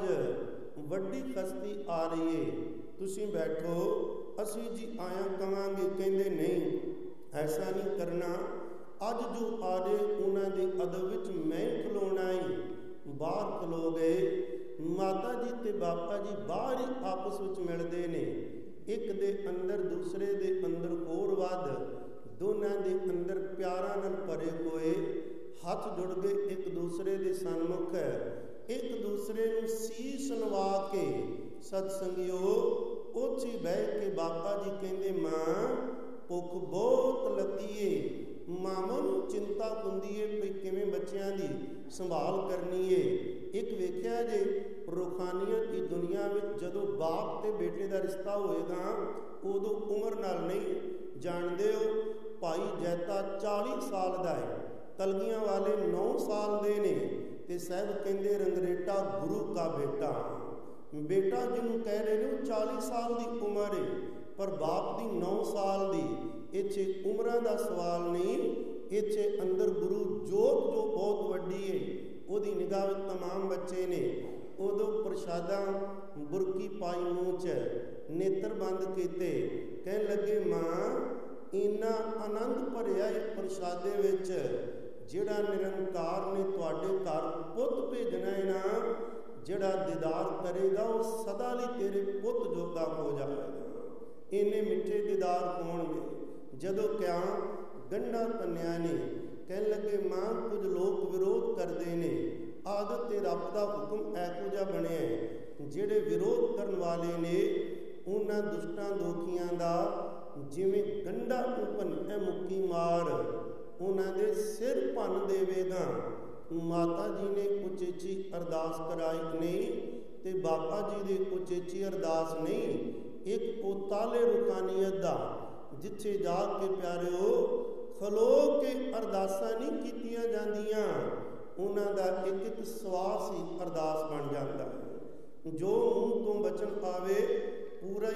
ਅੱਜ ਵੱਡੀ ਹਸਤੀ ਆ ਰਹੀ ਏ, ਤੁਸੀਂ ਬੈਠੋ, ਅਸੀਂ ਜੀ ਆਇਆ ਕਵਾਂਗੇ। ਕਹਿੰਦੇ ਨਹੀਂ, ਐਸਾ ਨਹੀਂ ਕਰਨਾ। ਅੱਜ ਜੋ ਆ ਰਹੇ ਉਹਨਾਂ ਦੇ ਅਦਬ ਵਿੱਚ ਮੈਂ ਖਲੋਣਾ ਏ। ਬਾਹਰ ਖਲੋ ਗਏ। ਮਾਤਾ ਜੀ ਤੇ ਬਾਬਾ ਜੀ ਬਾਹਰ ਹੀ ਆਪਸ ਵਿੱਚ ਮਿਲਦੇ ਨੇ। ਇੱਕ ਦੇ ਅੰਦਰ ਦੂਸਰੇ ਦੇ ਅੰਦਰ ਹੋਰ ਵੱਧ, ਦੋਨਾਂ ਦੇ ਅੰਦਰ ਪਿਆਰਾਂ ਨਾਲ ਭਰੇ ਹੋਏ, ਹੱਥ ਜੁੜ ਗਏ ਇੱਕ ਦੂਸਰੇ ਦੇ ਸਨਮੁਖ, ਇੱਕ ਦੂਸਰੇ ਨੂੰ ਸੀਸ ਨਵਾ ਕੇ। ਸਤ ਸੰਗਿਓ, ਉੱਥੇ ਬਹਿ ਕੇ ਬਾਬਾ ਜੀ ਕਹਿੰਦੇ ਮਾਂ ਭੁੱਖ ਬਹੁਤ ਲੱਗੀ ਏ। ਮਾਵਾਂ ਨੂੰ ਚਿੰਤਾ ਹੁੰਦੀ ਏ ਵੀ ਕਿਵੇਂ ਬੱਚਿਆਂ ਦੀ ਸੰਭਾਲ ਕਰਨੀ ਏ। ਇੱਕ ਵੇਖਿਆ ਜੇ ਰੂਹਾਨੀਅਤ ਦੀ ਦੁਨੀਆ ਵਿੱਚ ਜਦੋਂ ਬਾਪ ਤੇ ਬੇਟੇ ਦਾ ਰਿਸ਼ਤਾ ਹੋਏਗਾ, ਉਦੋਂ ਉਮਰ ਨਾਲ ਨਹੀਂ। ਜਾਣਦੇ ਹੋ, ਭਾਈ ਜੈਤਾ 40 ਸਾਲ ਦਾ ਹੈ, ਕਲਗੀਆਂ ਵਾਲੇ 9 ਸਾਲ ਦੇ ਨੇ। ਤੇ ਸਾਹਿਬ ਕਹਿੰਦੇ ਰੰਗਰੇਟਾ ਗੁਰੂ ਕਾ ਬੇਟਾ। ਬੇਟਾ ਜਿਹਨੂੰ ਕਹਿ ਰਹੇ ਨੇ ਉਹ 40 ਸਾਲ ਦੀ ਉਮਰ ਏ, ਪਰ ਬਾਪ ਦੀ 9 ਸਾਲ ਦੀ। ਇੱਥੇ ਉਮਰਾਂ ਦਾ ਸਵਾਲ ਨਹੀਂ, ਇੱਥੇ ਅੰਦਰ ਗੁਰੂ ਜੋਤ ਜੋ ਬਹੁਤ ਵੱਡੀ ਏ, ਉਹਦੀ ਨਿਗਾਹ ਵਿੱਚ ਤਮਾਮ ਬੱਚੇ ਨੇ। ਉਦੋਂ ਪ੍ਰਸ਼ਾਦਾ ਬੁਰਕੀ ਪਾਈ ਮੂੰਹ 'ਚ, ਨੇਤਰ ਬੰਦ ਕੀਤੇ। ਕਹਿਣ ਲੱਗੇ, ਮਾਂ ਇੰਨਾ ਆਨੰਦ ਭਰਿਆ ਇਹ ਪ੍ਰਸ਼ਾਦੇ ਵਿੱਚ, ਜਿਹੜਾ ਨਿਰੰਕਾਰ ਨੇ ਤੁਹਾਡੇ ਘਰ ਪੁੱਤ ਭੇਜਣਾ ਹੈ ਨਾ, ਜਿਹੜਾ ਦੀਦਾਰ ਕਰੇਗਾ ਉਹ ਸਦਾ ਲਈ ਤੇਰੇ ਪੁੱਤ ਜੋਗਾ ਹੋ ਜਾਵੇਗਾ। ਇੰਨੇ ਮਿੱਠੇ ਦੀਦਾਰ ਹੋਣਗੇ। ਜਦੋਂ ਕਿਆ ਗੰਢਾ ਪੰਨਿਆ ਨੇ, ਕਹਿਣ ਲੱਗੇ, ਮਾਂ ਕੁਝ ਲੋਕ ਵਿਰੋਧ ਕਰਦੇ ਨੇ। ਆਦਤ ਤੇ ਰੱਬ ਦਾ ਹੁਕਮ ਇਹੋ ਜਿਹਾ ਬਣਿਆ, ਜਿਹੜੇ ਵਿਰੋਧ ਕਰਨ ਵਾਲੇ ਨੇ ਉਹਨਾਂ ਦੁਸ਼ਟਾਂ ਦੋਖੀਆਂ ਦਾ ਜਿਵੇਂ ਗੰਢਾ ਭੰਨਿਆ ਮੁੱਕੀ ਮਾਰ ਉਹਨਾਂ ਦੇ ਸਿਰ ਭੰਨ ਦੇਵੇਗਾ। ਮਾਤਾ ਜੀ ਨੇ ਉਚੇਚੀ ਅਰਦਾਸ ਕਰਾਈ ਨਹੀਂ ਤੇ ਬਾਬਾ ਜੀ ਦੀ ਉਚੇਚੀ ਅਰਦਾਸ ਨਹੀਂ। ਇੱਕ ਉਹ ਤਾਲੇ ਰੁਕਾਨੀਅਤ ਦਾ, ਜਿੱਥੇ ਜਾ ਕੇ ਪਿਆਰਿਓ ਖਲੋ ਕੇ ਅਰਦਾਸਾਂ ਨਹੀਂ ਕੀਤੀਆਂ ਜਾਂਦੀਆਂ, ਉਹਨਾਂ ਦਾ ਇੱਕ ਇੱਕ ਸਵਾਸ ਹੀ ਅਰਦਾਸ ਬਣ ਜਾਂਦਾ ਹੈ। ਜੋ ਮੂੰਹ ਤੋਂ ਬਚਨ ਆਵੇ ਪੂਰਾ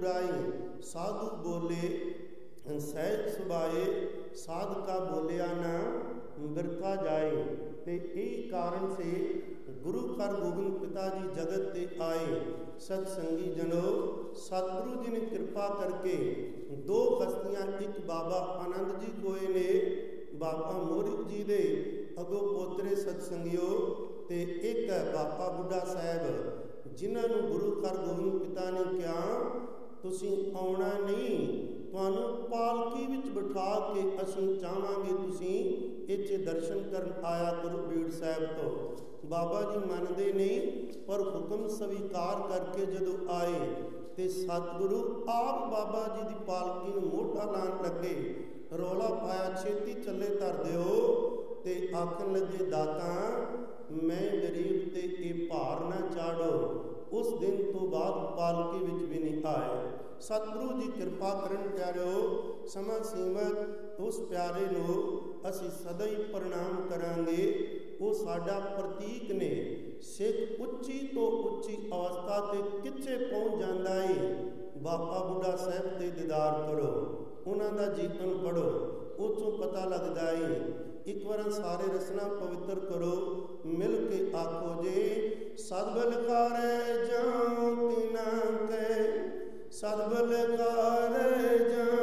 ਹੀ ਸਾਧੂ ਬੋਲੇ ਸਹਿਜ ਸੁਭਾਏ, ਸਾਧਕਾ ਬੋਲਿਆ ਨਾ ਬਿਰਥਾ ਜਾਏ। ਤੇ ਇਹ ਕਾਰਨ ਸੇ ਗੁਰੂ ਹਰਗੋਬਿੰਦ ਪਿਤਾ ਜੀ ਜਗਤ ਤੇ ਆਏ। ਸਤਸੰਗੀ ਜਨੋ, ਸਤਿਗੁਰੂ ਜੀ ਨੇ ਕਿਰਪਾ ਕਰਕੇ ਦੋ ਹਸਤੀਆਂ, ਇੱਕ ਬਾਬਾ ਆਨੰਦ ਜੀ ਕੋਏ ਨੇ, ਬਾਬਾ ਮੋਹਰੀ ਜੀ ਦੇ ਅਗੋ ਪੋਤਰੇ ਸਤਸੰਗਿਓ, ਤੇ ਇੱਕ ਹੈ ਬਾਬਾ ਬੁੱਢਾ ਸਾਹਿਬ, ਜਿਨ੍ਹਾਂ ਨੂੰ ਗੁਰੂ ਹਰਗੋਬਿੰਦ ਪਿਤਾ ਨੇ ਕਿਹਾ ਤੁਸੀਂ ਆਉਣਾ ਨਹੀਂ, ਤੁਹਾਨੂੰ ਪਾਲਕੀ ਵਿੱਚ ਬਿਠਾ ਕੇ ਅਸੀਂ ਚਾਹਾਂਗੇ ਤੁਸੀਂ ਇੱਥੇ ਦਰਸ਼ਨ ਕਰਨ ਆਇਆ ਕਰੋ ਬੀੜ ਸਾਹਿਬ ਤੋਂ। ਬਾਬਾ ਜੀ ਮੰਨਦੇ ਨਹੀਂ, ਪਰ ਹੁਕਮ ਸਵੀਕਾਰ ਕਰਕੇ ਜਦੋਂ ਆਏ ਤੇ ਸਤਿਗੁਰੂ ਆਪ ਬਾਬਾ ਜੀ ਦੀ ਪਾਲਕੀ ਨੂੰ ਮੋਢਾ ਲਾਉਣ ਲੱਗੇ। ਰੌਲਾ ਪਾਇਆ, ਛੇਤੀ ਚੱਲੇ ਧਰ ਦਿਓ, ਤੇ ਆਖਣ ਲੱਗੇ, ਦਾਤਾ ਮੈਂ ਗਰੀਬ ਤੇ ਇਹ ਭਾਰ ਨਾ ਚਾੜੋ। ਉਸ ਦਿਨ ਤੋਂ ਬਾਅਦ ਪਾਲਕੀ ਵਿੱਚ ਵੀ ਨਹੀਂ ਆਏ। ਸਤਿਗੁਰੂ ਜੀ ਕਿਰਪਾ ਕਰਨ ਪਿਆਰਿਓ, ਸਮਾਂ ਸੀਮਤ ਉਸ ਪਿਆਰੇ ਨੂੰ ਅਸੀਂ ਸਦਾ ਹੀ ਪ੍ਰਣਾਮ ਕਰਾਂਗੇ। ਉਹ ਸਾਡਾ ਪ੍ਰਤੀਕ ਨੇ। ਸਿੱਖ ਉੱਚੀ ਤੋਂ ਉੱਚੀ ਅਵਸਥਾ ਤੇ ਕਿੱਥੇ ਪਹੁੰਚ ਜਾਂਦਾ ਏ। ਬਾਬਾ ਬੁੱਢਾ ਸਾਹਿਬ ਦੇ ਦੀਦਾਰ ਕਰੋ, ਉਹਨਾਂ ਦਾ ਜੀਵਨ ਪੜ੍ਹੋ, ਉਹ ਤੋਂ ਪਤਾ ਲੱਗਦਾ ਏ। ਇੱਕ ਵਾਰ ਸਾਰੇ ਰਸਨਾ ਪਵਿੱਤਰ ਕਰੋ, ਮਿਲ ਕੇ ਆਖੋ ਜੇ, ਸਤਿਬਲ ਕਾਰੈ ਜਾਉ ਤਿਨਾ ਕੈ, ਸਤਿਬਲ ਕਾਰੈ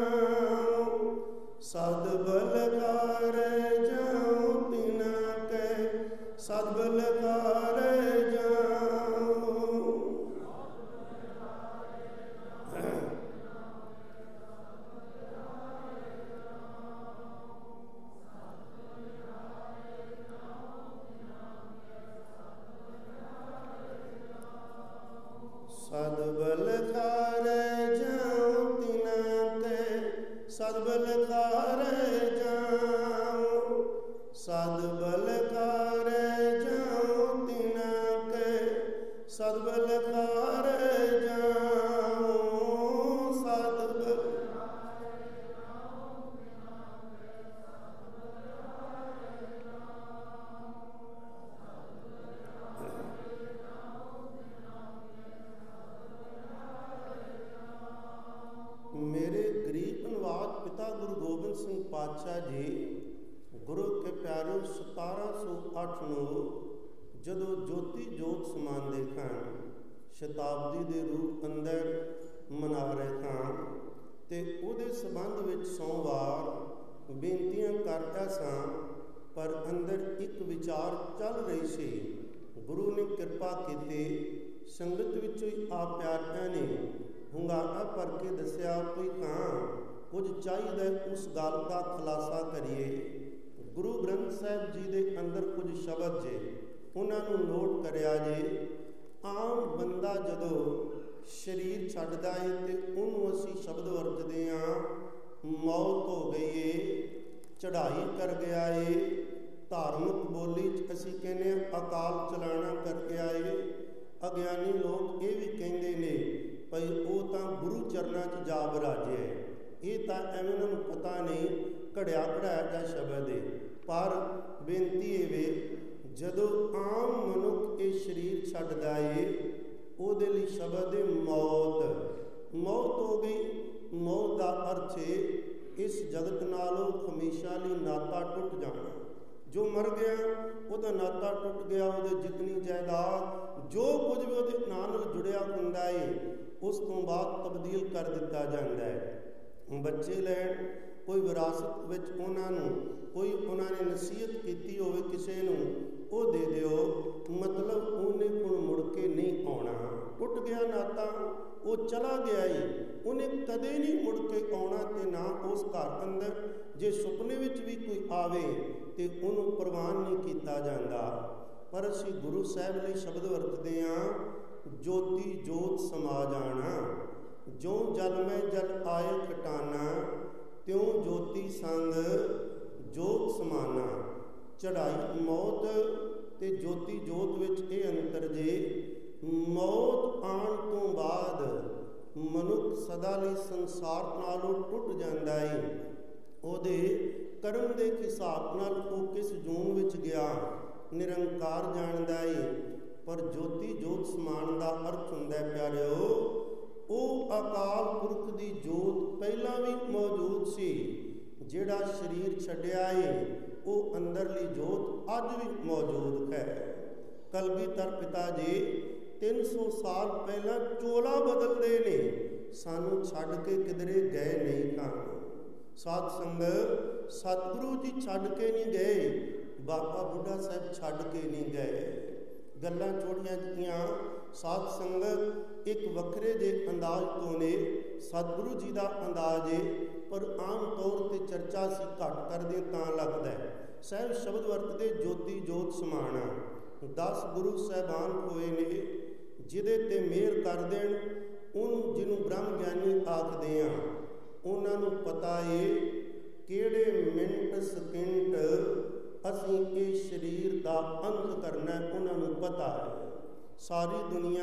ਜਾਉ, ਸਤਿਬਲ ਕਾਰੈ ਜਾਉ ਤਿਨਾ ਕੈ, ਸਤਿਬਲ ਕਾਰੈ ਜਾਉ। ਸਤਿਬਲ ਕਾਰੈ ਜਾਉ ਤਿਨਾ ਕੈ, ਸਤਿਬਲ ਕਾਰੈ ਜਾਉ, ਸਤਿਬਲ ਕਾਰੈ ਜਾਉ ਤਿਨਾ ਕੈ, ਸਤਿਬਲ ਕਾਰੈ ਜਾਉ, ਸਤਿਬਲ ਮੇਰੇ ਗਰੀਬ ਧੰਨਵਾਦ ਪਿਤਾ ਗੁਰੂ ਗੋਬਿੰਦ ਸਿੰਘ ਪਾਤਸ਼ਾਹ ਜੀ, ਗੁਰੂ ਕੇ ਪਿਆਰਿਓ 1708 ਨੂੰ ਜਦੋਂ ਜੋਤੀ ਜੋਤ ਸਮਾਉਂਦੇ ਹਨ, ਸ਼ਤਾਬਦੀ ਦੇ ਰੂਪ ਅੰਦਰ ਮਨਾ ਰਹੇ ਹਨ, ਤੇ ਉਹਦੇ ਸੰਬੰਧ ਵਿੱਚ ਸੋਮਵਾਰ ਬੇਨਤੀਆਂ ਕਰਦਾ ਸਾਂ, ਪਰ ਅੰਦਰ ਇੱਕ ਵਿਚਾਰ ਚੱਲ ਰਹੀ ਸੀ। ਗੁਰੂ ਨੇ ਕਿਰਪਾ ਕੀਤੀ, ਸੰਗਤ ਵਿੱਚੋਂ ਹੀ ਆਪ ਪਿਆਰਿਆਂ ਨੇ ਹੁੰਗਾਰਾ ਭਰ ਕੇ ਦੱਸਿਆ, ਕੋਈ ਤਾਂ ਕੁਝ ਚਾਹੀਦਾ ਉਸ ਗੱਲ ਦਾ ਖੁਲਾਸਾ ਕਰੀਏ। ਗੁਰੂ ਗ੍ਰੰਥ ਸਾਹਿਬ ਜੀ ਦੇ ਅੰਦਰ ਕੁਝ ਸ਼ਬਦ ਜੇ, ਉਹਨਾਂ ਨੂੰ ਨੋਟ ਕਰਿਆ ਜੇ। ਆਮ ਬੰਦਾ ਜਦੋਂ ਸਰੀਰ ਛੱਡਦਾ ਹੈ ਤੇ ਉਹਨੂੰ ਅਸੀਂ ਸ਼ਬਦ ਵਰਤਦੇ ਹਾਂ, ਮੌਤ ਹੋ ਗਈ ਏ, ਚੜ੍ਹਾਈ ਕਰ ਗਿਆ ਏ। ਧਾਰਮਿਕ ਬੋਲੀ 'ਚ ਅਸੀਂ ਕਹਿੰਦੇ ਹਾਂ ਅਕਾਲ ਚਲਾਣਾ ਕਰ ਗਿਆ ਏ। ਅਗਿਆਨੀ ਲੋਕ ਇਹ ਵੀ ਕਹਿੰਦੇ ਨੇ ਭਈ ਉਹ ਤਾਂ ਗੁਰੂ ਚਰਨਾਂ 'ਚ ਜਾ ਬਿਰਾਜਿਆ। ਇਹ ਤਾਂ ਐਵੇਂ ਉਹਨਾਂ ਨੂੰ ਪਤਾ ਨਹੀਂ, ਘੜਿਆ ਘੜਾਇਆ ਜਾ ਸ਼ਬਦ ਏ। ਪਰ ਬੇਨਤੀ ਇਹ ਵੇ, ਜਦੋਂ ਆਮ ਮਨੁੱਖ ਇਹ ਸਰੀਰ ਛੱਡਦਾ ਏ, ਉਹਦੇ ਲਈ ਸ਼ਬਦ ਏ ਮੌਤ। ਮੌਤ ਹੋ ਗਈ। ਮੌਤ ਦਾ ਅਰਥ ਏ ਇਸ ਜਗਤ ਨਾਲੋਂ ਹਮੇਸ਼ਾ ਲਈ ਨਾਤਾ ਟੁੱਟ ਜਾਣਾ। ਜੋ ਮਰ ਗਿਆ ਉਹਦਾ ਨਾਤਾ ਟੁੱਟ ਗਿਆ, ਉਹਦੇ ਜਿਤਨੀ ਜਾਇਦਾਦ ਜੋ ਕੁਝ ਵੀ ਉਹਦੇ ਨਾਂ ਨਾਲ ਜੁੜਿਆ ਹੁੰਦਾ ਏ, ਉਸ ਤੋਂ ਬਾਅਦ ਤਬਦੀਲ ਕਰ ਦਿੱਤਾ ਜਾਂਦਾ ਹੈ। ਬੱਚੇ ਲੈਣ, ਕੋਈ ਵਿਰਾਸਤ ਵਿੱਚ ਉਹਨਾਂ ਨੇ ਨਸੀਹਤ ਕੀਤੀ ਹੋਵੇ ਕਿਸੇ ਨੂੰ, ਉਹ ਦੇ ਦਿਓ, ਮਤਲਬ ਉਹਨੇ ਹੁਣ ਮੁੜ ਕੇ ਨਹੀਂ ਆਉਣਾ। ਟੁੱਟ ਗਿਆ ਨਾਤਾ, ਉਹ ਚਲਾ ਗਿਆ ਹੀ, ਉਹਨੇ ਕਦੇ ਨਹੀਂ ਮੁੜ ਕੇ ਆਉਣਾ। ਤੇ ਨਾ ਉਸ ਘਰ ਅੰਦਰ ਜੇ ਸੁਪਨੇ ਵਿੱਚ ਵੀ ਕੋਈ ਆਵੇ ਤੇ ਉਹਨੂੰ ਪ੍ਰਵਾਨ ਨਹੀਂ ਕੀਤਾ ਜਾਂਦਾ। ਪਰ ਅਸੀਂ ਗੁਰੂ ਸਾਹਿਬ ਲਈ ਸ਼ਬਦ ਵਰਤਦੇ ਹਾਂ, ਜੋਤੀ ਜੋਤ ਸਮਾ ਜਾਣਾ, ਜੋ ਜਲ ਮੈਂ ਜਲ ਆਏ ਖਟਾਨਾ, ਤਿਉ ਜੋਤੀ ਸੰਗ ਜੋਤ ਸਮਾਨਾ। ਚੜ੍ਹਾਈ ਮੌਤ ਤੇ ਜੋਤੀ ਜੋਤ ਵਿੱਚ ਇਹ ਅੰਤਰ ਜੇ, ਮੌਤ ਆਉਣ ਤੋਂ ਬਾਅਦ ਮਨੁੱਖ ਸਦਾ ਲਈ ਸੰਸਾਰ ਨਾਲੋਂ ਟੁੱਟ ਜਾਂਦਾ ਹੈ। ਉਹਦੇ ਕਰਮ ਦੇ ਹਿਸਾਬ ਨਾਲ ਉਹ ਕਿਸ ਜੂਨ ਵਿੱਚ ਗਿਆ ਨਿਰੰਕਾਰ ਜਾਣਦਾ ਹੈ। ਪਰ ਜੋਤੀ ਜੋਤ ਸਮਾਨ ਦਾ ਅਰਥ ਹੁੰਦਾ ਪਿਆਰਿਓ, ਉਹ ਅਕਾਲ ਪੁਰਖ ਦੀ ਜੋਤ ਪਹਿਲਾਂ ਵੀ ਮੌਜੂਦ ਸੀ। ਜਿਹੜਾ ਸਰੀਰ ਛੱਡਿਆ ਏ ਉਹ ਅੰਦਰਲੀ ਜੋਤ ਅੱਜ ਵੀ ਮੌਜੂਦ ਹੈ। ਕਲਗੀਧਰ ਪਿਤਾ ਜੀ 300 ਸਾਲ ਪਹਿਲਾਂ ਚੋਲਾ ਬਦਲਦੇ ਨੇ, ਸਾਨੂੰ ਛੱਡ ਕੇ ਕਿਧਰੇ ਗਏ ਨਹੀਂ ਤਾਂ। ਸਾਧ ਸੰਗਤ, ਸਤਿਗੁਰੂ ਜੀ ਛੱਡ ਕੇ ਨਹੀਂ ਗਏ, ਬਾਬਾ ਬੁੱਢਾ ਸਾਹਿਬ ਛੱਡ ਕੇ ਨਹੀਂ ਗਏ। ਗੱਲਾਂ ਛੋੜੀਆਂ ਜਿਹੀਆਂ ਸਾਧ ਸੰਗਤ ਇੱਕ ਵੱਖਰੇ ਜਿਹੇ ਅੰਦਾਜ਼ ਤੋਂ ਨੇ, ਸਤਿਗੁਰੂ ਜੀ ਦਾ ਅੰਦਾਜ਼ ਏ, ਪਰ ਆਮ ਤੌਰ 'ਤੇ ਚਰਚਾ ਅਸੀਂ ਘੱਟ ਕਰਦੇ ਤਾਂ ਲੱਗਦਾ ਹੈ। ਸਾਹਿਬ ਸ਼ਬਦ ਵਰਤਦੇ ਜੋਤੀ ਜੋਤ ਸਮਾਣਾ। 10 ਗੁਰੂ ਸਾਹਿਬਾਨ ਹੋਏ ਨੇ, ਜਿਹਦੇ ਤੇ ਮਿਹਰ ਕਰ ਦੇਣ, ਉਹਨੂੰ ਜਿਹਨੂੰ ਬ੍ਰਹਮ ਗਿਆਨੀ ਆਖਦੇ ਆ। ਉਹਨਾਂ ਨੂੰ ਪਤਾ ਏ ਕਿਹੜੇ ਮਿੰਟ ਸਕਿੰਟ ਅਸੀਂ ਇਹ ਸਰੀਰ ਦਾ ਅੰਤ ਕਰਨਾ, ਉਹਨਾਂ ਨੂੰ ਪਤਾ ਹੈ। ਸਾਰੀ ਦੁਨੀਆ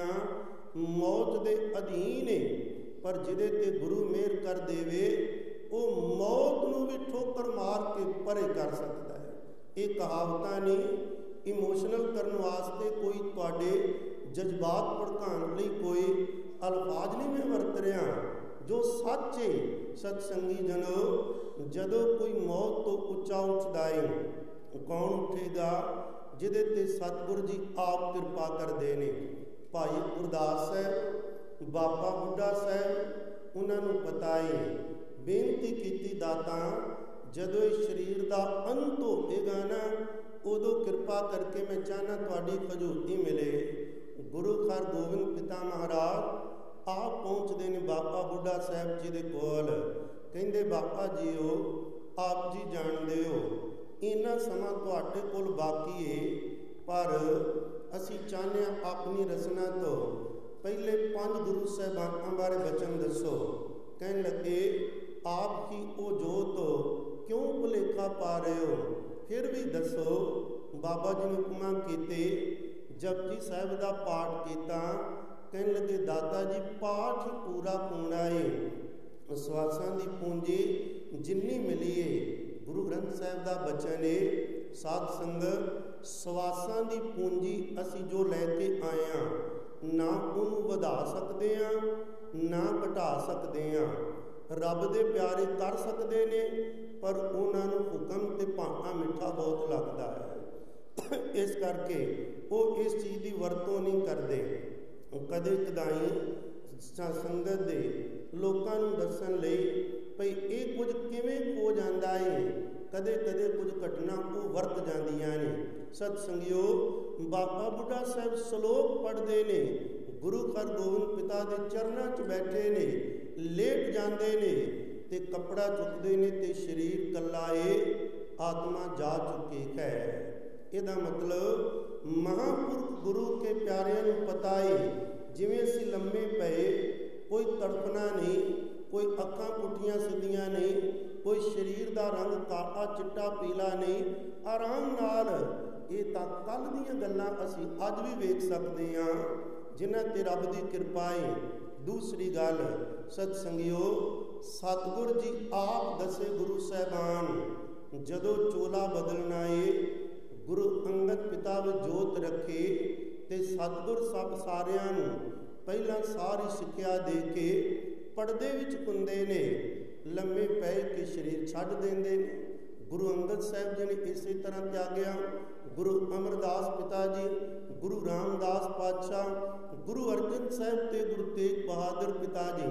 ਮੌਤ ਦੇ ਅਧੀਨ ਹੈ, ਪਰ ਜਿਹਦੇ ਤੇ ਗੁਰੂ ਮਿਹਰ ਕਰ ਦੇਵੇ ਉਹ ਮੌਤ ਨੂੰ ਵੀ ਠੋਕਰ ਮਾਰ ਕੇ ਪਰੇ ਕਰ ਸਕਦਾ ਹੈ। ਇਹ ਕਹਾਵਤਾਂ ਨਹੀਂ, ਇਮੋਸ਼ਨਲ ਕਰਨ ਵਾਸਤੇ ਕੋਈ ਤੁਹਾਡੇ ਜਜ਼ਬਾਤ ਭੜਕਾਉਣ ਲਈ ਕੋਈ ਅਲਫਾਜ਼ ਨਹੀਂ ਮੈਂ ਵਰਤ ਰਿਹਾ। ਜੋ ਸੱਚ ਹੈ ਸਤਸੰਗੀ ਜਨੋ, ਜਦੋਂ ਕੋਈ ਮੌਤ ਤੋਂ ਉੱਚਾ ਉੱਠਦਾ ਹੈ, ਕੌਣ ਉੱਠੇਗਾ? ਜਿਹਦੇ ਤੇ ਸਤਿਗੁਰੂ ਜੀ ਆਪ ਕਿਰਪਾ ਕਰਦੇ ਨੇ। ਭਾਈ ਗੁਰਦਾਸ ਸਾਹਿਬ, ਬਾਬਾ ਬੁੱਢਾ ਸਾਹਿਬ, ਉਹਨਾਂ ਨੂੰ ਪਤਾ ਹੈ। ਬੇਨਤੀ ਕੀਤੀ ਦਾਤਾ, ਜਦੋਂ ਇਹ ਸਰੀਰ ਦਾ ਅੰਤ ਹੋਵੇਗਾ ਨਾ, ਉਦੋਂ ਕਿਰਪਾ ਕਰਕੇ ਮੈਂ ਚਾਹਨਾ ਤੁਹਾਡੀ ਖਜੂਤੀ ਮਿਲੇ। ਗੁਰੂ ਹਰਗੋਬਿੰਦ ਪਿਤਾ ਮਹਾਰਾਜ ਆਪ ਪਹੁੰਚਦੇ ਨੇ ਬਾਬਾ ਬੁੱਢਾ ਸਾਹਿਬ ਜੀ ਦੇ ਕੋਲ। ਕਹਿੰਦੇ ਬਾਬਾ ਜੀਓ, ਆਪ ਜੀ ਜਾਣਦੇ ਹੋ ਇੰਨਾ ਸਮਾਂ ਤੁਹਾਡੇ ਕੋਲ ਬਾਕੀ ਏ, ਪਰ ਅਸੀਂ ਚਾਹੁੰਦੇ ਹਾਂ ਆਪਣੀ ਰਚਨਾ ਤੋਂ ਪਹਿਲੇ 5 ਗੁਰੂ ਸਾਹਿਬਾਨਾਂ ਬਾਰੇ ਬਚਨ ਦੱਸੋ। ਕਹਿਣ ਲੱਗੇ ਆਪ ਹੀ ਉਹ ਜੋਤ, ਕਿਉਂ ਭੁਲੇਖਾ ਪਾ ਰਹੇ ਹੋ? ਫਿਰ ਵੀ ਦੱਸੋ। ਬਾਬਾ ਜੀ ਨੇ ਹੁਕਮਾਂ ਕੀਤੇ, ਜਪਜੀ ਸਾਹਿਬ ਦਾ ਪਾਠ ਕੀਤਾ। ਕਹਿਣ ਲੱਗੇ ਦਾਤਾ ਜੀ ਪਾਠ ਪੂਰਾ ਹੋਣਾ ਏ, ਸਵਾਸਾਂ ਦੀ ਪੂੰਜੀ ਜਿੰਨੀ ਮਿਲੀ ਏ। ਗੁਰੂ ਗ੍ਰੰਥ ਸਾਹਿਬ ਦਾ ਬਚਨ ਏ, ਸਾਧ ਸੰਗਤ, ਸਵਾਸਾਂ ਦੀ ਪੂੰਜੀ ਅਸੀਂ ਜੋ ਲੈ ਕੇ ਆਏ ਹਾਂ, ਨਾ ਉਹਨੂੰ ਵਧਾ ਸਕਦੇ ਹਾਂ ਨਾ ਘਟਾ ਸਕਦੇ ਹਾਂ। ਰੱਬ ਦੇ ਪਿਆਰੇ ਕਰ ਸਕਦੇ ਨੇ, ਪਰ ਉਹਨਾਂ ਨੂੰ ਹੁਕਮ ਤੇ ਭਾਣਾ ਮਿੱਠਾ ਬਹੁਤ ਲੱਗਦਾ ਹੈ। ਇਸ ਕਰਕੇ ਉਹ ਇਸ ਚੀਜ਼ ਦੀ ਵਰਤੋਂ ਨਹੀਂ ਕਰਦੇ। ਕਦੇ ਕਦਾਈ ਸੰਗਤ ਦੇ ਲੋਕਾਂ ਨੂੰ ਦੱਸਣ ਲਈ ਭਈ ਇਹ ਕੁਝ ਕਿਵੇਂ ਹੋ ਜਾਂਦਾ ਹੈ, ਕਦੇ ਕਦੇ ਕੁਝ ਘਟਨਾ ਉਹ ਵਰਤ ਜਾਂਦੀਆਂ ਨੇ। ਸਤ ਸੰਗਿਓ, ਬਾਬਾ ਬੁੱਢਾ ਸਾਹਿਬ ਸ਼ਲੋਕ ਪੜ੍ਹਦੇ ਨੇ, ਗੁਰੂ ਹਰਗੋਬਿੰਦ ਪਿਤਾ ਦੇ ਚਰਨਾਂ 'ਚ ਬੈਠੇ ਨੇ, ਲੇਟ ਜਾਂਦੇ ਨੇ ਤੇ ਕੱਪੜਾ ਚੁੱਕਦੇ ਨੇ ਤੇ ਸਰੀਰ ਕੱਲਾ ਏ, ਆਤਮਾ ਜਾ ਚੁੱਕੀ ਹੈ। ਇਹਦਾ ਮਤਲਬ ਮਹਾਂਪੁਰਖ ਗੁਰੂ ਕੇ ਪਿਆਰਿਆਂ ਨੂੰ ਪਤਾ ਏ, ਜਿਵੇਂ ਅਸੀਂ ਲੰਮੇ ਪਏ, ਕੋਈ ਤੜਫਣਾ ਨਹੀਂ, ਕੋਈ ਅੱਖਾਂ ਪੁੱਠੀਆਂ ਸਿੱਧੀਆਂ ਨਹੀਂ, ਕੋਈ ਸਰੀਰ ਦਾ ਰੰਗ ਕਾਲਾ ਚਿੱਟਾ ਪੀਲਾ ਨਹੀਂ, ਆਰਾਮ ਨਾਲ। ਇਹ ਤਾਂ ਕੱਲ੍ਹ ਦੀਆਂ ਗੱਲਾਂ ਅਸੀਂ ਅੱਜ ਵੀ ਵੇਖ ਸਕਦੇ ਹਾਂ, ਜਿਨ੍ਹਾਂ ਤੇ ਰੱਬ ਦੀ ਕਿਰਪਾ ਹੈ। ਦੂਸਰੀ ਗੱਲ ਸਤ ਸੰਗਿਓ, ਸਤਿਗੁਰ ਜੀ ਆਪ ਦੱਸੇ ਗੁਰੂ ਸਾਹਿਬਾਨ, ਜਦੋਂ ਚੋਲਾ ਬਦਲਣਾ ਏ, ਗੁਰੂ ਅੰਗਦ ਪਿਤਾ ਵਿੱਚ ਜੋਤ ਰੱਖੇ ਤੇ ਸਤਿਗੁਰ ਸਭ ਸਾਰਿਆਂ ਨੂੰ ਪਹਿਲਾਂ ਸਾਰੀ ਸਿੱਖਿਆ ਦੇ ਕੇ ਪਰਦੇ ਵਿੱਚ ਕੁੰਦੇ ਨੇ, ਲੰਮੇ ਪੈ ਕੇ ਸਰੀਰ ਛੱਡ ਦਿੰਦੇ ਨੇ। ਗੁਰੂ ਅੰਗਦ ਸਾਹਿਬ ਜੀ ਨੇ ਇਸੇ ਤਰ੍ਹਾਂ ਤਿਆਗਿਆ। ਗੁਰੂ ਅਮਰਦਾਸ ਪਿਤਾ ਜੀ, ਗੁਰੂ ਰਾਮਦਾਸ ਪਾਤਸ਼ਾਹ, ਗੁਰੂ ਅਰਜਨ ਸਾਹਿਬ ਤੇ ਗੁਰੂ ਤੇਗ ਬਹਾਦਰ ਪਿਤਾ ਜੀ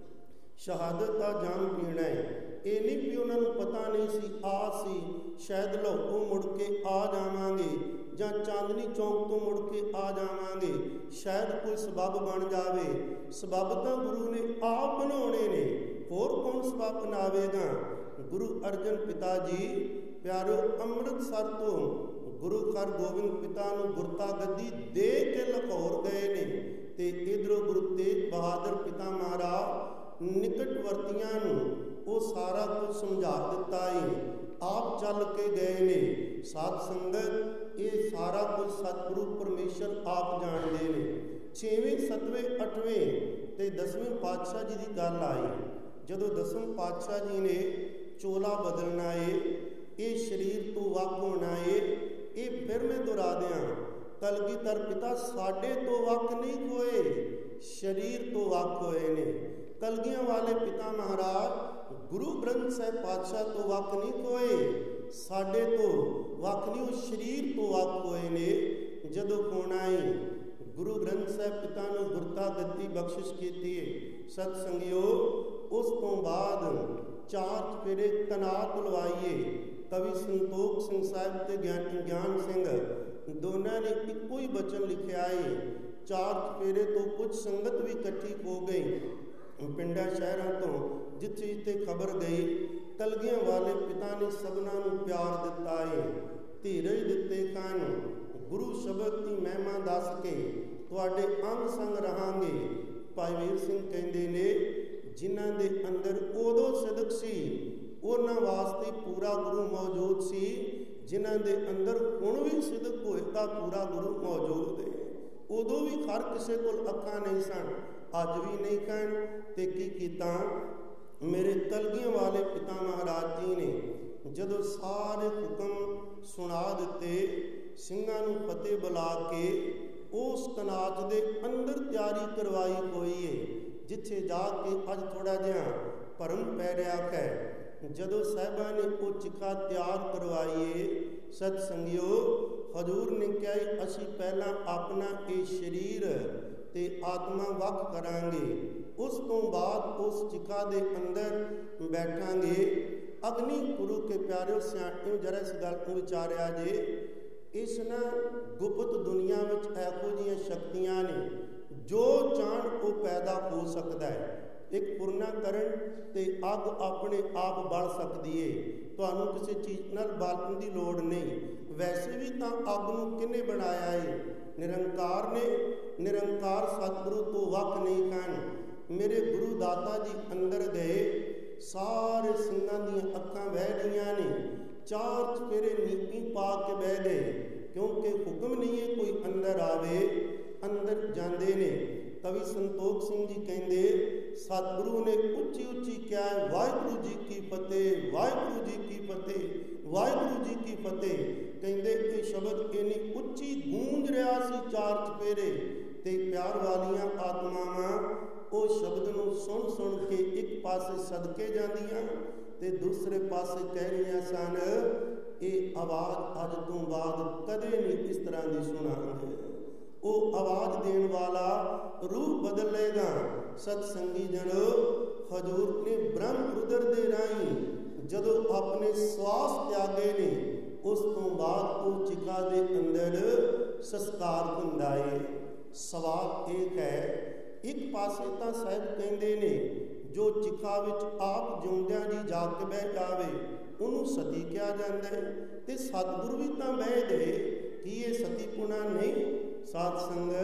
ਸ਼ਹਾਦਤ ਦਾ ਜਾਮ ਪੀਣਾ ਹੈ। ਇਹ ਨਹੀਂ ਵੀ ਉਹਨਾਂ ਨੂੰ ਪਤਾ ਨਹੀਂ ਸੀ, ਆਸ ਸੀ ਸ਼ਾਇਦ ਲਹੋਂ ਮੁੜ ਕੇ ਆ ਜਾਵਾਂਗੇ ਜਾਂ ਚਾਂਦਨੀ ਚੌਂਕ ਤੋਂ ਮੁੜ ਕੇ ਆ ਜਾਵਾਂਗੇ, ਸ਼ਾਇਦ ਕੋਈ ਸਬੱਬ ਬਣ ਜਾਵੇ। ਸਬੱਬ ਤਾਂ ਗੁਰੂ ਨੇ ਆਪ ਬਣਾਉਣੇ ਨੇ, ਹੋਰ ਕੌਣ ਸਬੱਬ ਬਣਾਵੇਗਾ। ਗੁਰੂ ਅਰਜਨ ਪਿਤਾ ਜੀ ਪਿਆਰੋ ਅੰਮ੍ਰਿਤਸਰ ਤੋਂ ਗੁਰੂ ਹਰਗੋਬਿੰਦ ਪਿਤਾ ਨੂੰ ਗੁਰਤਾ ਗੱਦੀ ਦੇ ਕੇ ਲਾਹੌਰ ਗਏ ਨੇ, ਤੇ ਇਧਰੋਂ ਗੁਰੂ ਤੇਗ ਬਹਾਦਰ ਪਿਤਾ ਮਹਾਰਾਜ ਨਿਕਟਵਰਤੀਆਂ ਨੂੰ ਉਹ ਸਾਰਾ ਕੁਝ ਸਮਝਾ ਦਿੱਤਾ ਹੈ। ਆਪ ਚੱਲ ਕੇ ਗਏ ਨੇ। ਸਾਧ ਸੰਗਤ ਇਹ ਸਾਰਾ ਕੁਝ ਸਤਿਗੁਰੂ ਪਰਮੇਸ਼ਰ ਆਪ ਜਾਣਦੇ ਨੇ। 6ਵੇਂ 7ਵੇਂ 8ਵੇਂ ਤੇ 10ਵੇਂ ਪਾਤਸ਼ਾਹ ਜੀ ਦੀ ਗੱਲ ਆਈ। ਜਦੋਂ 10ਵੇਂ ਪਾਤਸ਼ਾਹ ਜੀ ਨੇ ਚੋਲਾ ਬਦਲਣਾ ਏ, ਇਹ ਸਰੀਰ ਤੋਂ ਵੱਖ ਹੋਣਾ ਏ, ਇਹ ਫਿਰ ਮੈਂ ਦੁਹਰਾ ਦਿਆਂ, ਕਲਗੀਧਰ ਪਿਤਾ ਸਾਡੇ ਤੋਂ ਵੱਖ ਨਹੀਂ ਹੋਏ, ਸਰੀਰ ਤੋਂ ਵੱਖ ਹੋਏ ਨੇ। ਕਲਗੀਆਂ ਵਾਲੇ ਪਿਤਾ ਮਹਾਰਾਜ ਗੁਰੂ ਗ੍ਰੰਥ ਸਾਹਿਬ ਪਾਤਸ਼ਾਹ ਤੋਂ ਵੱਖ ਨਹੀਂ ਹੋਏ, ਸਾਡੇ ਤੋਂ ਵੱਖ ਨਹੀਂ, ਉਹ ਸਰੀਰ ਤੋਂ ਵੱਖ ਹੋਏ ਨੇ। ਜਦੋਂ ਹੋਣਾ ਏ ਗੁਰੂ ਗ੍ਰੰਥ ਸਾਹਿਬ ਪਿਤਾ ਨੂੰ ਗੁਰਤਾ ਗੱਦੀ ਬਖਸ਼ਿਸ਼ ਕੀਤੀ ਹੈ। ਸਤ ਸੰਗਿਓ, ਉਸ ਤੋਂ ਬਾਅਦ 4 ਚੁਫੇਰੇ ਕਨਾਤ ਲਵਾਈਏ। ਕਵੀ ਸੰਤੋਖ ਸਿੰਘ ਸਾਹਿਬ ਤੇ ਗਿਆਨੀ ਗਿਆਨ ਸਿੰਘ ਦੋਨਾਂ ਨੇ ਇੱਕੋ ਹੀ ਬਚਨ ਲਿਖਿਆ ਹੈ। 4 ਚੁਫੇਰੇ ਤੋਂ ਕੁਝ ਸੰਗਤ ਵੀ ਇਕੱਠੀ ਹੋ ਗਈ ਪਿੰਡਾਂ ਸ਼ਹਿਰਾਂ ਤੋਂ, ਜਿੱਥੇ ਜਿੱਥੇ ਖਬਰ ਗਈ ਕਲਗੀਆਂ ਵਾਲੇ ਪਿਤਾ ਨੇ ਸਭਨਾਂ ਨੂੰ ਪਿਆਰ ਦਿੱਤਾ ਹੈ, ਧੀਰਜ ਦਿੱਤੇ ਹਨ। ਗੁਰੂ ਸ਼ਬਦ ਦੀ ਮਹਿਮਾ ਦੱਸ ਕੇ ਤੁਹਾਡੇ ਅੰਗ ਸੰਗ ਰਹਾਂਗੇ। ਭਾਈ ਵੀਰ ਸਿੰਘ ਕਹਿੰਦੇ ਨੇ, ਜਿਨ੍ਹਾਂ ਦੇ ਅੰਦਰ ਉਦੋਂ ਸਿਦਕ ਸੀ ਉਹਨਾਂ ਵਾਸਤੇ ਪੂਰਾ ਗੁਰੂ ਮੌਜੂਦ ਸੀ, ਜਿਨ੍ਹਾਂ ਦੇ ਅੰਦਰ ਹੁਣ ਵੀ ਸਿਦਕ ਹੋਏਗਾ ਪੂਰਾ ਗੁਰੂ ਮੌਜੂਦ ਹੈ। ਉਦੋਂ ਵੀ ਹਰ ਕਿਸੇ ਕੋਲ ਅੱਖਾਂ ਨਹੀਂ ਸਨ, ਅੱਜ ਵੀ ਨਹੀਂ ਕਹਿਣ। ਤੇ ਕੀ ਕੀਤਾ ਮੇਰੇ ਕਲਗੀਆਂ ਵਾਲੇ ਪਿਤਾ ਮਹਾਰਾਜ ਜੀ ਨੇ ਜਦੋਂ ਸਾਰੇ ਹੁਕਮ ਸੁਣਾ ਦਿੱਤੇ, ਸਿੰਘਾਂ ਨੂੰ ਫਤਿਹ ਬੁਲਾ ਕੇ ਉਸ ਕਨਾਚ ਦੇ ਅੰਦਰ ਤਿਆਰੀ ਕਰਵਾਈ ਹੋਈ ਹੈ, ਜਿੱਥੇ ਜਾ ਕੇ ਅੱਜ ਥੋੜਾ ਜਿਹਾ ਭਰਮ ਪੈ ਰਿਹਾ ਹੈ। ਜਦੋਂ ਸਾਹਿਬਾਂ ਨੇ ਉਹ ਚਿਖਾ ਤਿਆਰ ਕਰਵਾਈਏ, ਸਤ ਸੰਗਿਓ, ਹਜ਼ੂਰ ਨੇ ਕਿਹਾ ਅਸੀਂ ਪਹਿਲਾਂ ਆਪਣਾ ਇਹ ਸਰੀਰ ਤੇ ਆਤਮਾ ਵੱਖ ਕਰਾਂਗੇ, ਉਸ ਤੋਂ ਬਾਅਦ ਉਸ ਚਿਖਾ ਦੇ ਅੰਦਰ ਬੈਠਾਂਗੇ। ਅਗਨੀ ਗੁਰੂ ਕੇ ਪਿਆਰਿਓ ਸਿਆਣਿਓ, ਜਰਾ ਇਸ ਗੱਲ ਨੂੰ ਵਿਚਾਰਿਆ ਜੇ। ਇਸ ਨਾ ਗੁਪਤ ਦੁਨੀਆ ਵਿੱਚ ਇਹੋ ਜਿਹੀਆਂ ਸ਼ਕਤੀਆਂ ਨੇ, ਜੋ ਚਾਹਣ ਉਹ ਪੈਦਾ ਹੋ ਸਕਦਾ ਹੈ। ਇੱਕ ਪੁਰਨਾ ਕਰਨ ਤੇ ਅੱਗ ਆਪਣੇ ਆਪ ਬਲ ਸਕਦੀ ਏ, ਤੁਹਾਨੂੰ ਕਿਸੇ ਚੀਜ਼ ਨਾਲ ਬਾਲਣ ਦੀ ਲੋੜ ਨਹੀਂ। ਵੈਸੇ ਵੀ ਤਾਂ ਅੱਗ ਨੂੰ ਕਿਹਨੇ ਬਣਾਇਆ ਏ? ਨਿਰੰਕਾਰ ਨੇ। ਨਿਰੰਕਾਰ ਸਤਿਗੁਰੂ ਤੋਂ ਵੱਖ ਨਹੀਂ ਹਨ। ਮੇਰੇ ਗੁਰੂ ਦਾਤਾ ਜੀ ਅੰਦਰ ਗਏ, ਸਾਰੇ ਸਿੰਘਾਂ ਦੀਆਂ ਅੱਖਾਂ ਵਹਿ ਰਹੀਆਂ ਨੇ। 4 ਚੁਫੇਰੇ ਨੀਤੀ ਪਾ ਕੇ ਬਹਿ ਗਏ, ਕਿਉਂਕਿ ਹੁਕਮ ਨਹੀਂ ਹੈ ਕੋਈ ਅੰਦਰ ਆਵੇ। ਅੰਦਰ ਜਾਂਦੇ ਨੇ। ਕਵੀ ਸੰਤੋਖ ਸਿੰਘ ਜੀ ਕਹਿੰਦੇ, ਸਤਿਗੁਰੂ ਨੇ ਉੱਚੀ ਉੱਚੀ ਕਿਹਾ, ਵਾਹਿਗੁਰੂ ਜੀ ਕੀ ਫਤਿਹ, ਵਾਹਿਗੁਰੂ ਜੀ ਕੀ ਫਤਿਹ, ਵਾਹਿਗੁਰੂ ਜੀ ਕੀ ਫਤਿਹ। ਕਹਿੰਦੇ ਇਹ ਸ਼ਬਦ ਇੰਨੀ ਉੱਚੀ ਗੂੰਜ ਰਿਹਾ ਸੀ 4 ਚੁਫੇਰੇ, ਤੇ ਪਿਆਰ ਵਾਲੀਆਂ ਆਤਮਾਵਾਂ ਉਹ ਸ਼ਬਦ ਨੂੰ ਸੁਣ ਸੁਣ ਕੇ ਇੱਕ ਪਾਸੇ ਸਦਕੇ ਜਾਂਦੀਆਂ ਤੇ ਦੂਸਰੇ ਪਾਸੇ ਕਹਿ ਰਹੀਆਂ ਸਨ, ਇਹ ਆਵਾਜ਼ ਅੱਜ ਤੋਂ ਬਾਅਦ ਕਦੇ ਨਹੀਂ ਇਸ ਤਰ੍ਹਾਂ ਦੀ ਸੁਣਾਂਗੇ। ਉਹ ਆਵਾਜ਼ ਦੇਣ ਵਾਲਾ ਰੂਹ ਬਦਲ ਲਏਗਾ। ਸਤ ਸੰਗੀ ਜਨੋ, ਹਜ਼ੂਰ ਨੇ ਬ੍ਰਹਮ ਰੁਦਰ ਦੇ ਰਾਹੀਂ ਜਦੋਂ ਆਪਣੇ ਸਵਾਸ ਤਿਆਗੇ ਨੇ, ਉਸ ਤੋਂ ਬਾਅਦ ਉਹ ਚਿਖਾ ਦੇ ਅੰਦਰ ਸੰਸਕਾਰ ਹੁੰਦਾ ਹੈ। ਸਵਾਲ ਇਹ ਹੈ, ਇੱਕ ਪਾਸੇ ਤਾਂ ਸਾਹਿਬ ਕਹਿੰਦੇ ਨੇ ਜੋ ਚਿਖਾ ਵਿੱਚ ਆਪ ਜਿਉਂਦਿਆਂ ਜੀ ਜਾ ਕੇ ਬਹਿ ਜਾਵੇ ਉਹਨੂੰ ਸਤੀ ਕਿਹਾ ਜਾਂਦਾ ਹੈ, ਤੇ ਸਤਿਗੁਰੂ ਵੀ ਤਾਂ ਬਹਿ ਗਏ, ਕੀ ਇਹ ਸਤੀ ਪੁਣਾ ਨਹੀਂ? ਸਾਧ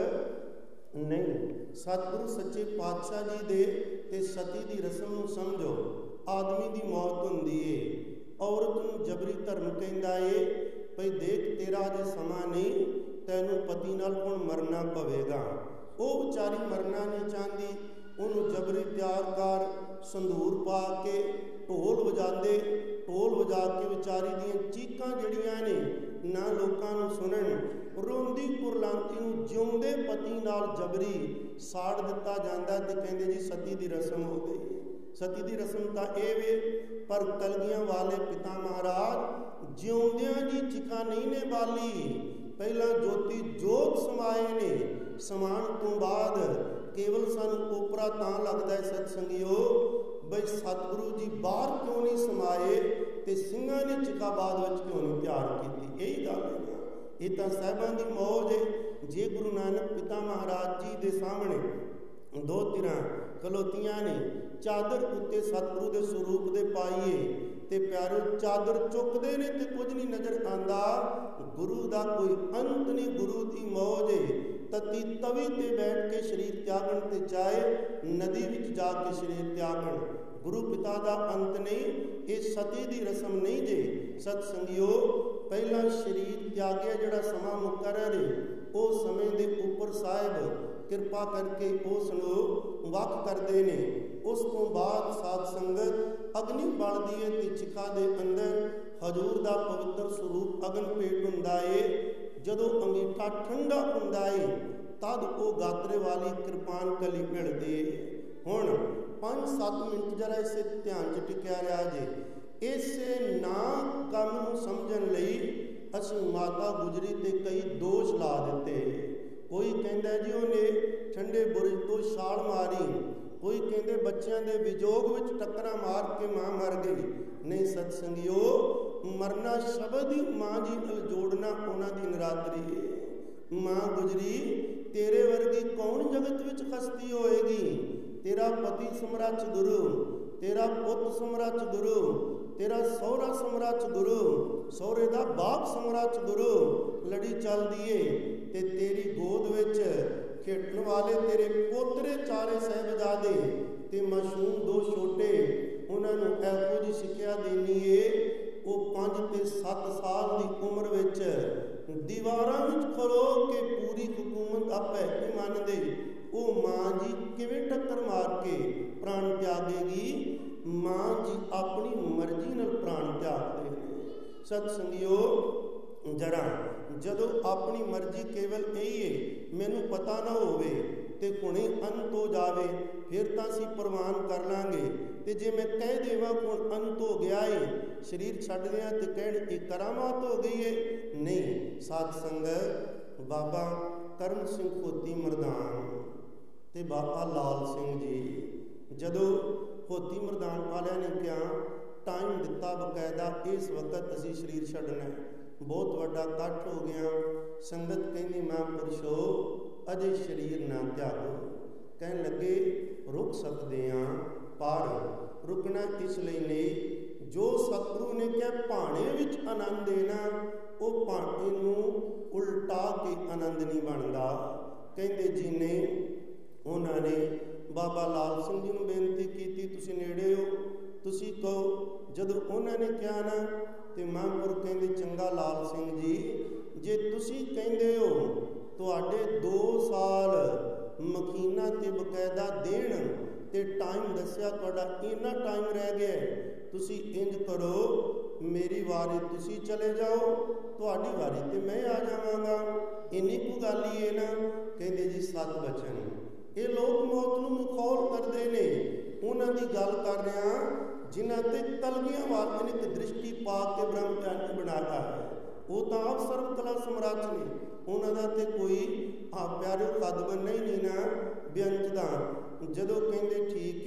ਸੰਗਤ ਨਹੀਂ। ਸਤਿਗੁਰੂ ਸੱਚੇ ਪਾਤਸ਼ਾਹ ਜੀ ਦੇ ਤੇ ਸਤੀ ਦੀ ਰਸਮ ਨੂੰ ਸਮਝੋ। ਆਦਮੀ ਦੀ ਮੌਤ ਹੁੰਦੀ ਏ, ਔਰਤ ਨੂੰ ਜਬਰੀ ਧਰਮ ਕਹਿੰਦਾ ਏ, ਭਈ ਦੇਖ ਤੇਰਾ ਜੇ ਸਮਾਂ ਨਹੀਂ, ਤੈਨੂੰ ਪਤੀ ਨਾਲ ਹੁਣ ਮਰਨਾ ਪਵੇਗਾ। ਉਹ ਵਿਚਾਰੀ ਮਰਨਾ ਨਹੀਂ ਚਾਹੁੰਦੀ, ਉਹਨੂੰ ਜਬਰੀ ਤਿਆਰ ਕਰ, ਸੰਧੂਰ ਪਾ ਕੇ ਢੋਲ ਵਜਾਉਂਦੇ, ਢੋਲ ਵਜਾ ਕੇ ਵਿਚਾਰੀ ਦੀਆਂ ਚੀਕਾਂ ਜਿਹੜੀਆਂ ਨੇ ਨਾ ਲੋਕਾਂ ਨੂੰ ਸੁਣਨ, ਰੋਂਦੀ ਕੁਰਲਾਂਤੀ ਨੂੰ ਜਿਉਂਦੇ ਪਤੀ ਨਾਲ ਜਬਰੀ ਸਾੜ ਦਿੱਤਾ ਜਾਂਦਾ ਤੇ ਕਹਿੰਦੇ ਜੀ ਸਤੀ ਦੀ ਰਸਮ ਹੋ ਗਈ। ਸਤੀ ਦੀ ਰਸਮ ਤਾਂ ਇਹ ਵੇ, ਪਰ ਕਲਗੀਆਂ ਵਾਲੇ ਪਿਤਾ ਮਹਾਰਾਜ ਜਿਉਂਦਿਆਂ ਜੀ ਚਿਖਾ ਨਹੀਂ ਨੇ ਬਾਲੀ, ਪਹਿਲਾਂ ਜੋਤੀ ਜੋਤ ਸਮਾਏ ਨੇ, ਸਮਾਨ ਤੋਂ ਬਾਅਦ ਕੇਵਲ ਸਾਨੂੰ ਓਪਰਾ ਤਾਂ ਲੱਗਦਾ ਹੈ ਸਤ ਸੰਗਿਓ ਬਈ ਸਤਿਗੁਰੂ ਜੀ ਬਾਹਰ ਕਿਉਂ ਨਹੀਂ ਸਮਾਏ ਤੇ ਸਿੰਘਾਂ ਨੇ ਚਿਕਾਬਾਦ ਵਿੱਚ ਕਿਉਂ ਨਹੀਂ ਤਿਆਰ ਕੀਤੀ। ਇਹੀ ਗੱਲ ਹੈ ਨਾ, ਇਹ ਤਾਂ ਸਾਹਿਬਾਂ ਦੀ ਮੌਜ ਹੈ। ਜੇ ਗੁਰੂ ਨਾਨਕ ਪਿਤਾ ਮਹਾਰਾਜ ਜੀ ਦੇ ਸਾਹਮਣੇ ਦੋ ਧਿਰਾਂ ਖਲੋਤੀਆਂ ਨੇ, ਚਾਦਰ ਉੱਤੇ ਸਤਿਗੁਰੂ ਦੇ ਸਰੂਪ ਦੇ ਪਾਈਏ ਤੇ ਪਿਆਰੋ ਚਾਦਰ ਚੁੱਕਦੇ ਨੇ ਤੇ ਕੁਝ ਨਹੀਂ ਨਜ਼ਰ ਆਉਂਦਾ। ਗੁਰੂ ਦਾ ਕੋਈ ਅੰਤ ਨਹੀਂ, ਗੁਰੂ ਦੀ ਮੌਜ ਹੈ। ਤਤੀ ਤਵੀ ਤੇ ਬੈਠ ਕੇ ਸਰੀਰ ਤਿਆਗਣ ਤੇ ਚਾਹੇ ਨਦੀ ਵਿੱਚ ਜਾ ਕੇ ਸਰੀਰ ਤਿਆਗਣ, ਗੁਰੂ ਪਿਤਾ ਦਾ ਅੰਤ ਨਹੀਂ। ਇਹ ਸਤੀ ਦੀ ਰਸਮ ਨਹੀਂ ਜੇ ਸਤ ਸੰਗਿਓ। ਪਹਿਲਾਂ ਸਰੀਰ ਤਿਆਗਿਆ ਜਿਹੜਾ ਸਮਾਂ ਮੁਕਰਰ ਹੈ, ਉਹ ਸਮੇਂ ਦੇ ਉੱਪਰ ਸਾਹਿਬ ਕਿਰਪਾ ਕਰਕੇ ਉਸ ਨੂੰ ਵੱਖ ਕਰਦੇ ਨੇ। ਉਸ ਤੋਂ ਬਾਅਦ ਸਾਧ ਸੰਗਤ ਅਗਨੀ ਬਲਦੀ ਹੈ ਤੇ ਚਿਖਾ ਦੇ ਅੰਦਰ ਹਜ਼ੂਰ ਦਾ ਪਵਿੱਤਰ ਸਰੂਪ ਅਗਨ ਭੇਟ ਹੁੰਦਾ ਏ। ਜਦੋਂ ਅੰਗੀਠਾ ਠੰਡਾ ਹੁੰਦਾ ਏ ਤਦ ਉਹ ਗਾਤਰੇ ਵਾਲੀ ਕਿਰਪਾਨ ਕਲੀ ਮਿਲਦੀ ਏ। ਹੁਣ 5-7 ਮਿੰਟ ਜਰਾ ਇਸੇ ਧਿਆਨ 'ਚ ਟਿਕਿਆ ਰਿਹਾ ਜੇ। ਇਸੇ ਨਾ ਕੰਮ ਨੂੰ ਸਮਝਣ ਲਈ ਅਸੀਂ ਮਾਤਾ ਗੁਜਰੀ ਤੇ ਕਈ ਦੋਸ਼ ਲਾ ਦਿੱਤੇ। ਕੋਈ ਕਹਿੰਦਾ ਜੀ ਉਹਨੇ ਠੰਡੇ ਬੁਰਜ ਤੋਂ ਛਾਲ ਮਾਰੀ, ਕੋਈ ਕਹਿੰਦੇ ਬੱਚਿਆਂ ਦੇ ਵਿਜੋਗ ਵਿੱਚ ਟੱਕਰਾਂ ਮਾਰ ਕੇ ਮਾਂ ਮਰ ਗਈ। ਨਹੀਂ ਸਤ ਸੰਗਿਓ, ਮਰਨਾ ਸ਼ਬਦ ਹੀ ਮਾਂ ਜੀ ਨਾਲ ਜੋੜਨਾ ਉਹਨਾਂ ਦੀ ਨਰਾਦਰੀ ਹੈ। ਮਾਂ ਗੁਜਰੀ ਤੇਰੇ ਵਰਗੀ ਕੌਣ ਜਗਤ ਵਿੱਚ ਖਸਤੀ ਹੋਏਗੀ। ਤੇਰਾ ਪਤੀ ਸਮਰੱਥ ਗੁਰੂ, ਤੇਰਾ ਪੁੱਤ ਸਮਰੱਥ ਗੁਰੂ, ਤੇਰਾ ਸਹੁਰਾ ਸਮਰੱਥ ਗੁਰੂ, ਸਹੁਰੇ ਦਾ ਬਾਪ ਸਮਰੱਥ ਗੁਰੂ, ਲੜੀ ਚੱਲਦੀ ਏ ਤੇ ਤੇਰੀ ਗੋਦ ਵਿੱਚ ਖੇਡਣ ਵਾਲੇ ਤੇਰੇ ਪੋਤਰੇ ਚਾਰੇ ਸਾਹਿਬਜ਼ਾਦੇ ਤੇ ਮਾਸੂਮ 2 ਛੋਟੇ, ਉਹਨਾਂ ਨੂੰ ਇਹੋ ਜਿਹੀ ਸਿੱਖਿਆ ਦੇਣੀ ਏ। ਉਹ 5 ਤੇ 7 ਸਾਲ ਦੀ ਉਮਰ ਵਿੱਚ ਦੀਵਾਰਾਂ ਵਿੱਚ ਖਲੋ ਕੇ ਪੂਰੀ ਹਕੂਮਤ ਆਪੇ ਨਹੀਂ ਮੰਨਦੇ। ਉਹ ਮਾਂ ਜੀ ਕਿਵੇਂ ਟੱਕਰ ਮਾਰ ਕੇ ਪ੍ਰਾਣ ਤਿਆਗੇਗੀ। ਮਾਂ ਜੀ ਆਪਣੀ ਮਰਜ਼ੀ ਨਾਲ ਪ੍ਰਾਣ ਤਿਆਗਦੇ ਨੇ। ਸਤ ਸੰਗਿਓ, ਜਰਾ ਜਦੋਂ ਆਪਣੀ ਮਰਜ਼ੀ ਕੇਵਲ ਇਹੀ ਹੈ ਮੈਨੂੰ ਪਤਾ ਨਾ ਹੋਵੇ ਤੇ ਹੁਣੇ ਅੰਤ ਹੋ ਜਾਵੇ ਫਿਰ ਤਾਂ ਅਸੀਂ ਪ੍ਰਵਾਨ ਕਰ ਲਾਂਗੇ। ਤੇ ਜੇ ਮੈਂ ਕਹਿ ਦੇਵਾਂ ਹੁਣ ਅੰਤ ਹੋ ਗਿਆ ਏ, ਸਰੀਰ ਛੱਡ ਦਿਆਂ ਤੇ ਕਹਿਣ ਇਹ ਕਰਾਮਾਤ ਹੋ ਗਈ ਏ। ਨਹੀਂ ਸਾਧ ਸੰਗਤ, ਬਾਬਾ ਕਰਮ ਸਿੰਘ ਹੋਤੀ ਮਰਦਾਨ ਤੇ ਬਾਬਾ ਲਾਲ ਸਿੰਘ ਜੀ ਜਦੋਂ ਹੋਤੀ ਮਰਦਾਨ ਵਾਲਿਆਂ ਨੇ ਕਿਹਾ ਟਾਈਮ ਦਿੱਤਾ ਬਕਾਇਦਾ, ਇਸ ਵਕਤ ਅਸੀਂ ਸਰੀਰ ਛੱਡਣਾ, ਬਹੁਤ ਵੱਡਾ ਇਕੱਠ ਹੋ ਗਿਆ। ਸੰਗਤ ਕਹਿੰਦੀ ਮਹਾਂਪੁਰਸ਼ੋ ਅਜੇ ਸਰੀਰ ਨਾ ਤਿਆਗੋ। ਕਹਿਣ ਲੱਗੇ ਰੁਕ ਸਕਦੇ ਹਾਂ, ਪਰ ਰੁਕਣਾ ਇਸ ਲਈ ਨਹੀਂ ਜੋ ਸਤਿਗੁਰੂ ਨੇ ਕਿਹਾ ਭਾਣੇ ਵਿੱਚ ਆਨੰਦ ਦੇਣਾ, ਉਹ ਭਾਣੇ ਨੂੰ ਉਲਟਾ ਕੇ ਆਨੰਦ ਨਹੀਂ ਬਣਦਾ। ਕਹਿੰਦੇ ਜੀ ਨੇ ਉਹਨਾਂ ਨੇ ਬਾਬਾ ਲਾਲ ਸਿੰਘ ਜੀ ਨੂੰ ਬੇਨਤੀ ਕੀਤੀ, ਤੁਸੀਂ ਨੇੜੇ ਹੋ, ਤੁਸੀਂ ਕਹੋ। ਜਦੋਂ ਉਹਨਾਂ ਨੇ ਕਿਹਾ ਨਾ ਤੇ ਮਹਾਂਪੁਰ ਕਹਿੰਦੇ ਚੰਗਾ ਲਾਲ ਸਿੰਘ ਜੀ, ਜੇ ਤੁਸੀਂ ਕਹਿੰਦੇ ਹੋ ਤੁਹਾਡੇ 2 ਸਾਲ ਮਕੀਨਾ ਤੇ ਬਕਾਇਦਾ ਦੇਣ ਤੇ ਟਾਈਮ ਦੱਸਿਆ ਤੁਹਾਡਾ ਇੰਨਾ ਟਾਈਮ ਰਹਿ ਗਿਆ, ਤੁਸੀਂ ਇੰਜ ਕਰੋ ਮੇਰੀ ਵਾਰੀ ਤੁਸੀਂ ਚਲੇ ਜਾਓ, ਤੁਹਾਡੀ ਵਾਰੀ ਤੇ ਮੈਂ ਆ ਜਾਵਾਂਗਾ। ਇੰਨੀ ਕੁ ਗੱਲ ਹੀ ਹੈ ਨਾ। ਕਹਿੰਦੇ ਜੀ 7 ਬਚਨ। ਇਹ ਲੋਕ ਮੌਤ ਨੂੰ ਮਖੌਲ ਕਰਦੇ ਨੇ। ਉਹਨਾਂ ਦੀ ਗੱਲ ਕਰ ਰਿਹਾ ਜਿਨ੍ਹਾਂ ਤੇ ਕਲਗੀਆਂ ਵਾਲੇ ਨੇ ਇੱਕ ਦ੍ਰਿਸ਼ਟੀ ਪਾ ਕੇ ਬ੍ਰਹਮਚਾਰੀ ਬਣਾਇਆ ਹੈ। ਉਹ ਤਾਂ ਆਪ ਸਰਬ ਕਲਾ ਸਮਰਾਟ ਨੇ, ਉਹਨਾਂ ਦਾ ਤੇ ਕੋਈ ਪਿਆਰੇ ਕੱਦ ਬੰਨਾ ਹੀ ਨਹੀਂ ਨਾ ਬੇਅੰਤ ਦਾ। ਜਦੋਂ ਕਹਿੰਦੇ ਠੀਕ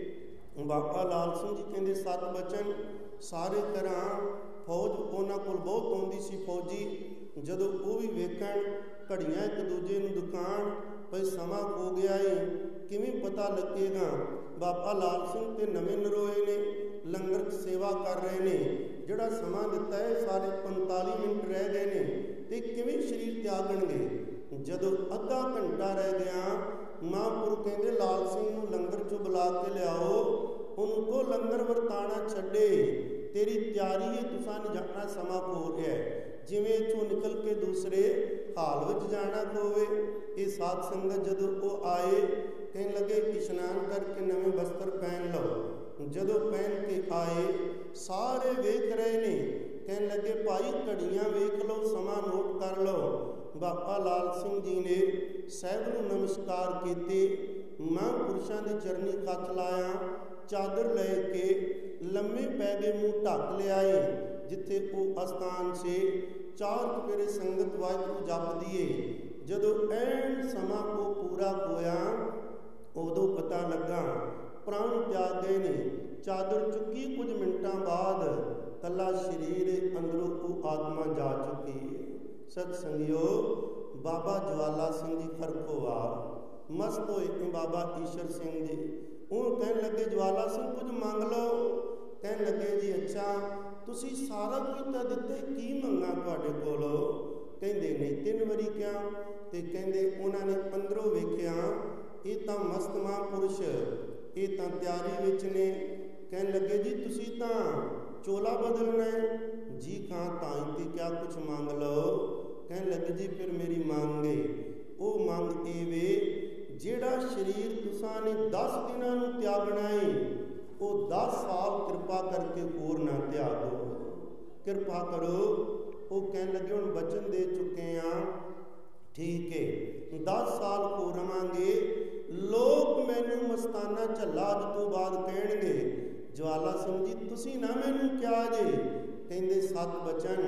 ਹੈ ਬਾਬਾ ਲਾਲ ਸਿੰਘ ਜੀ ਕਹਿੰਦੇ 7 ਬਚਨ ਸਾਰੇ ਤਰ੍ਹਾਂ ਫੌਜ ਉਹਨਾਂ ਕੋਲ ਬਹੁਤ ਆਉਂਦੀ ਸੀ ਫੌਜੀ। ਜਦੋਂ ਉਹ ਵੀ ਵੇਖਣ ਘੜੀਆਂ ਇੱਕ ਦੂਜੇ ਨੂੰ ਦੁਕਾਨ ਭਈ ਸਮਾਂ ਹੋ ਗਿਆ ਏ, ਕਿਵੇਂ ਪਤਾ ਲੱਗੇਗਾ। ਬਾਬਾ ਲਾਲ ਸਿੰਘ ਤੇ ਨਵੇਂ ਨਰੋਏ ਨੇ, ਲੰਗਰ ਸੇਵਾ ਕਰ ਰਹੇ ਨੇ। ਜਿਹੜਾ ਸਮਾਂ ਦਿੱਤਾ ਹੈ ਸਾਰੇ 45 ਮਿੰਟ ਰਹਿ ਗਏ ਨੇ ਤੇ ਕਿਵੇਂ ਸਰੀਰ ਤਿਆਗਣਗੇ। ਜਦੋਂ ਅੱਧਾ ਘੰਟਾ ਰਹਿ ਗਿਆ ਮਹਾਂਪੁਰ ਕਹਿੰਦੇ ਲਾਲ ਸਿੰਘ ਨੂੰ ਲੰਗਰ 'ਚੋਂ ਬੁਲਾ ਕੇ ਲਿਆਓ, ਉਹਨੂੰ ਕੋ ਲੰਗਰ ਵਰਤਾਣਾ ਛੱਡੇ, ਤੇਰੀ ਤਿਆਰੀ ਹੈ, ਤੁਸਾਂ ਨੇ ਜਾਣਾ ਸਮਾਂ ਹੋ ਰਿਹਾ, ਜਿਵੇਂ ਇੱਥੋਂ ਨਿਕਲ ਕੇ ਦੂਸਰੇ ਹਾਲ ਵਿੱਚ ਜਾਣਾ ਹੋਵੇ। ਇਹ ਸਾਧ ਸੰਗਤ ਜਦੋਂ ਉਹ ਆਏ ਕਹਿਣ ਲੱਗੇ ਇਸ਼ਨਾਨ ਕਰਕੇ ਨਵੇਂ ਬਸਤਰ ਪਹਿਨ ਲਓ। ਜਦੋਂ ਪਹਿਨ ਕੇ ਆਏ ਸਾਰੇ ਵੇਖ ਰਹੇ ਨੇ, ਕਹਿਣ ਲੱਗੇ ਭਾਈ ਘੜੀਆਂ ਵੇਖ ਲਓ, ਸਮਾਂ ਨੋਟ ਕਰ ਲਓ। ਬਾਬਾ ਲਾਲ ਸਿੰਘ ਜੀ ਨੇ ਸਾਹਿਬ ਨੂੰ ਨਮਸਕਾਰ ਕੀਤੇ, ਮਹਾਂਪੁਰਸ਼ਾਂ ਦੇ ਚਰਨੀ ਹੱਥ ਲਾਇਆ, ਚਾਦਰ ਲੈ ਕੇ ਲੰਮੇ ਪੈ ਗਏ, ਮੂੰਹ ਢੱਕ ਲਿਆਏ। ਜਿੱਥੇ ਉਹ ਅਸਥਾਨ ਸੇ 4 ਚੁਫੇਰੇ ਸੰਗਤ ਵਾਹਿਗੁਰੂ ਜਪਦੀ ਏ। ਜਦੋਂ ਐਨ ਸਮਾਂ ਉਹ ਪੂਰਾ ਹੋਇਆ, ਉਦੋਂ ਪਤਾ ਲੱਗਾ ਪ੍ਰਾਣ ਤਿਆਗ ਗਏ ਨੇ। ਚਾਦਰ ਚੁੱਕੀ, ਕੁਝ ਮਿੰਟਾਂ ਬਾਅਦ ਕੱਲਾ ਸਰੀਰ ਅੰਦਰੋਂ ਉਹ ਆਤਮਾ ਜਾ ਚੁੱਕੀ ਹੈ। ਸਤ ਸੰਗਿਓ, ਬਾਬਾ ਜਵਾਲਾ ਸਿੰਘ ਜੀ ਖਰਖੋਵਾਲ ਮਸਤ ਹੋਏ ਨੇ ਬਾਬਾ ਈਸ਼ਰ ਸਿੰਘ ਜੀ। ਉਹ ਕਹਿਣ ਲੱਗੇ, ਜਵਾਲਾ ਸਿੰਘ ਕੁਝ ਮੰਗ ਲਓ। ਕਹਿਣ ਲੱਗੇ, ਜੀ ਅੱਛਾ ਤੁਸੀਂ ਸਾਰਾ ਕੁਝ ਤਾਂ ਦਿੱਤੇ, ਕੀ ਮੰਗਾਂ ਤੁਹਾਡੇ ਕੋਲੋਂ? ਕਹਿੰਦੇ ਨੇ 3 ਵਾਰੀ ਕਿਹਾ। ਤੇ ਕਹਿੰਦੇ ਉਹਨਾਂ ਨੇ ਅੰਦਰੋਂ ਵੇਖਿਆ, ਇਹ ਤਾਂ ਮਸਤ ਮਹਾਂਪੁਰਸ਼, ਇਹ ਤਾਂ ਤਿਆਰੀ ਵਿੱਚ ਨੇ। ਕਹਿਣ ਲੱਗੇ, ਜੀ ਤੁਸੀਂ ਤਾਂ ਚੋਲਾ ਬਦਲਣਾ ਹੈ। ਜੀ ਖਾਂ ਤਾਂ ਤੇ ਕਿਆ ਕੁਛ ਮੰਗ ਲਓ। ਕਹਿਣ ਲੱਗੇ, ਜੀ ਫਿਰ ਮੇਰੀ ਮੰਗ ਏ, ਉਹ ਮੰਗ ਇਹ ਵੇ, ਜਿਹੜਾ ਸਰੀਰ ਤੁਸਾਂ ਨੇ 10 ਦਿਨਾਂ ਨੂੰ ਤਿਆਗਣਾ ਏ, ਉਹ 10 ਸਾਲ ਕਿਰਪਾ ਕਰਕੇ ਹੋਰ ਨਾ ਤਿਆਗੋ, ਕਿਰਪਾ ਕਰੋ। ਉਹ ਕਹਿਣ ਲੱਗੇ, ਹੁਣ ਬਚਨ ਦੇ ਚੁੱਕੇ ਹਾਂ, ਠੀਕ ਹੈ 10 ਸਾਲ ਹੋ ਰਵਾਂਗੇ। ਲੋਕ ਮੈਨੂੰ ਮਸਤਾਨਾ ਝੱਲਾ ਅੱਜ ਤੋਂ ਬਾਅਦ ਕਹਿਣਗੇ, ਜਵਾਲਾ ਸਿੰਘ ਜੀ ਤੁਸੀਂ ਨਾ ਮੈਨੂੰ ਕਿਹਾ ਜੇ। ਕਹਿੰਦੇ 7 ਬਚਨ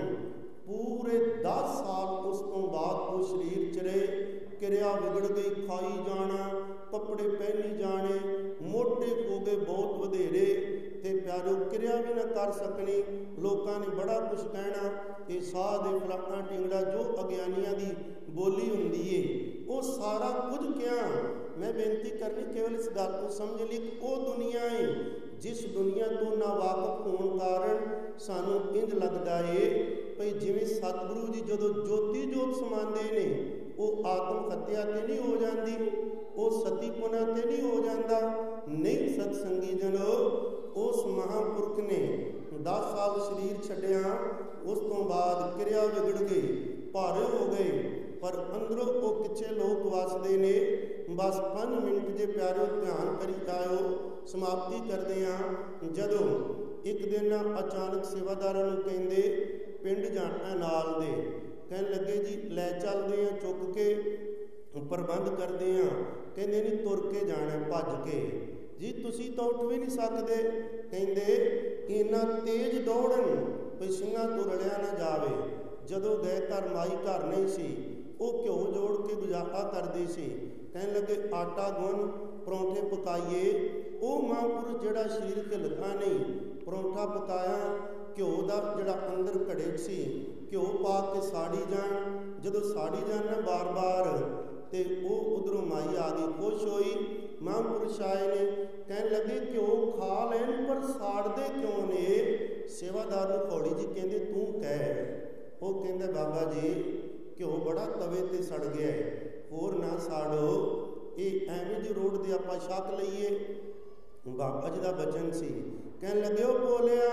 ਪੂਰੇ 10 ਸਾਲ ਉਸ ਤੋਂ ਬਾਅਦ ਉਹ ਸਰੀਰ 'ਚ ਰਹੇ। ਕਿਰਿਆ ਵਿਗੜ ਗਈ, ਖਾਈ ਜਾਣਾ, ਕੱਪੜੇ ਪਹਿਨੀ ਜਾਣੇ, ਮੋਟੇ ਹੋ ਗਏ ਬਹੁਤ ਵਧੇਰੇ, ਤੇ ਪਿਆਰੋ ਕਿਰਿਆ ਵੀ ਨਾ ਕਰ ਸਕਣੀ। ਲੋਕਾਂ ਨੇ ਬੜਾ ਕੁਛ ਕਹਿਣਾ, ਇਹ ਸਾਹ ਦੇ ਫਲਾਣਾ ਟਿੰਗੜਾ, ਜੋ ਅਗਿਆਨੀਆਂ ਦੀ ਬੋਲੀ ਹੁੰਦੀ ਏ, ਉਹ ਸਾਰਾ ਕੁਝ ਕਿਹਾ। ਮੈਂ ਬੇਨਤੀ ਕਰਨੀ ਕੇਵਲ ਇਸ ਗੱਲ ਨੂੰ ਸਮਝ ਲਈ, ਉਹ ਦੁਨੀਆ ਏ ਜਿਸ ਦੁਨੀਆ ਤੋਂ ਨਾ ਵਾਕਫ ਹੋਣ ਕਾਰਨ ਸਾਨੂੰ ਇੰਝ ਲੱਗਦਾ ਏ ਭਈ ਜਿਵੇਂ ਸਤਿਗੁਰੂ ਜੀ ਜਦੋਂ ਜੋਤੀ ਜੋਤ ਸਮਾਉਂਦੇ ਨੇ, ਉਹ ਆਤਮ ਹੱਤਿਆ ਤੇ ਨਹੀਂ ਹੋ ਜਾਂਦੀ, ਉਹ ਸਤੀ ਪੁਨਾ ਤੇ ਨਹੀਂ ਹੋ ਜਾਂਦਾ। ਨਹੀਂ ਸਤ ਸੰਗੀ ਜਨੋ, ਉਸ ਮਹਾਂਪੁਰਖ ਨੇ 10 ਸਾਲ ਸਰੀਰ ਛੱਡਿਆ, ਉਸ ਤੋਂ ਬਾਅਦ ਕਿਰਿਆ ਵਿਗੜ ਗਈ, ਭਾਰੇ ਹੋ ਗਏ, ਪਰ ਅੰਦਰੋਂ ਉਹ ਕਿੱਥੇ ਲੋਕ ਵਸਦੇ ਨੇ। ਬਸ 5 ਮਿੰਟ ਜੇ ਪਿਆਰਿਓ ਧਿਆਨ ਕਰੀ ਜਾਇਓ, ਸਮਾਪਤੀ ਕਰਦੇ ਹਾਂ। ਜਦੋਂ ਇੱਕ ਦਿਨ ਅਚਾਨਕ ਸੇਵਾਦਾਰਾਂ ਨੂੰ ਕਹਿੰਦੇ ਪਿੰਡ ਜਾਣਾ ਨਾਲ ਦੇ। ਕਹਿਣ ਲੱਗੇ, ਜੀ ਲੈ ਚੱਲਦੇ ਹਾਂ, ਚੁੱਕ ਕੇ ਪ੍ਰਬੰਧ ਕਰਦੇ ਹਾਂ। ਕਹਿੰਦੇ ਨਹੀਂ, ਤੁਰ ਕੇ ਜਾਣਾ, ਭੱਜ ਕੇ। ਜੀ ਤੁਸੀਂ ਤਾਂ ਉੱਠ ਵੀ ਨਹੀਂ ਸਕਦੇ। ਕਹਿੰਦੇ ਇੰਨਾ ਤੇਜ਼ ਦੌੜਨ ਵੀ ਸਿੰਘਾਂ ਤੋਂ ਰਲਿਆ ਨਾ ਜਾਵੇ। ਜਦੋਂ ਗਏ ਘਰ, ਮਾਈ ਘਰ ਨਹੀਂ ਸੀ, ਉਹ ਘਿਓ ਜੋੜ ਕੇ ਗੁਜ਼ਾਰਾ ਕਰਦੀ ਸੀ। ਕਹਿਣ ਲੱਗੇ ਆਟਾ ਗੁੰਨ, ਪਰੌਂਠੇ ਪਕਾਈਏ। ਉਹ ਮਹਾਂਪੁਰਸ਼ ਜਿਹੜਾ ਸਰੀਰ ਤੇ ਲੱਗਾ ਨਹੀਂ, ਪਰੌਂਠਾ ਪਕਾਇਆ, ਘਿਓ ਦਾ ਜਿਹੜਾ ਅੰਦਰ ਘੜੇ ਸੀ, ਘਿਓ ਪਾ ਕੇ ਸਾੜੀ ਜਾਣ। ਜਦੋਂ ਸਾੜੀ ਜਾਣ ਨਾ ਬਾਰ-ਬਾਰ, ਤੇ ਉਹ ਉਧਰੋਂ ਮਾਈ ਆ ਗਈ, ਖੁਸ਼ ਹੋਈ। ਮਹਾਂਪੁਰਸ਼ ਆਏ ਨੇ, ਕਹਿਣ ਲੱਗੇ ਘਿਓ ਖਾ ਲੈਣ ਪਰ ਸਾੜਦੇ ਕਿਉਂ ਨੇ? ਸੇਵਾਦਾਰ ਨੂੰ ਫੌੜੀ ਜੀ ਕਹਿੰਦੇ ਤੂੰ ਕਹਿ। ਉਹ ਕਹਿੰਦਾ ਬਾਬਾ ਜੀ ਘਿਓ ਬੜਾ ਤਵੇ ਤੇ ਸੜ ਗਿਆ, ਹੋਰ ਨਾ ਸਾੜੋ, ਇਹ ਐਵੇਂ ਜੀ ਰੋਡ ਦੇ ਆਪਾਂ ਛਕ ਲਈਏ। ਬਾਬਾ ਜੀ ਦਾ ਬਚਨ ਸੀ। ਕਹਿਣ ਲੱਗੇ, ਉਹ ਬੋਲਿਆ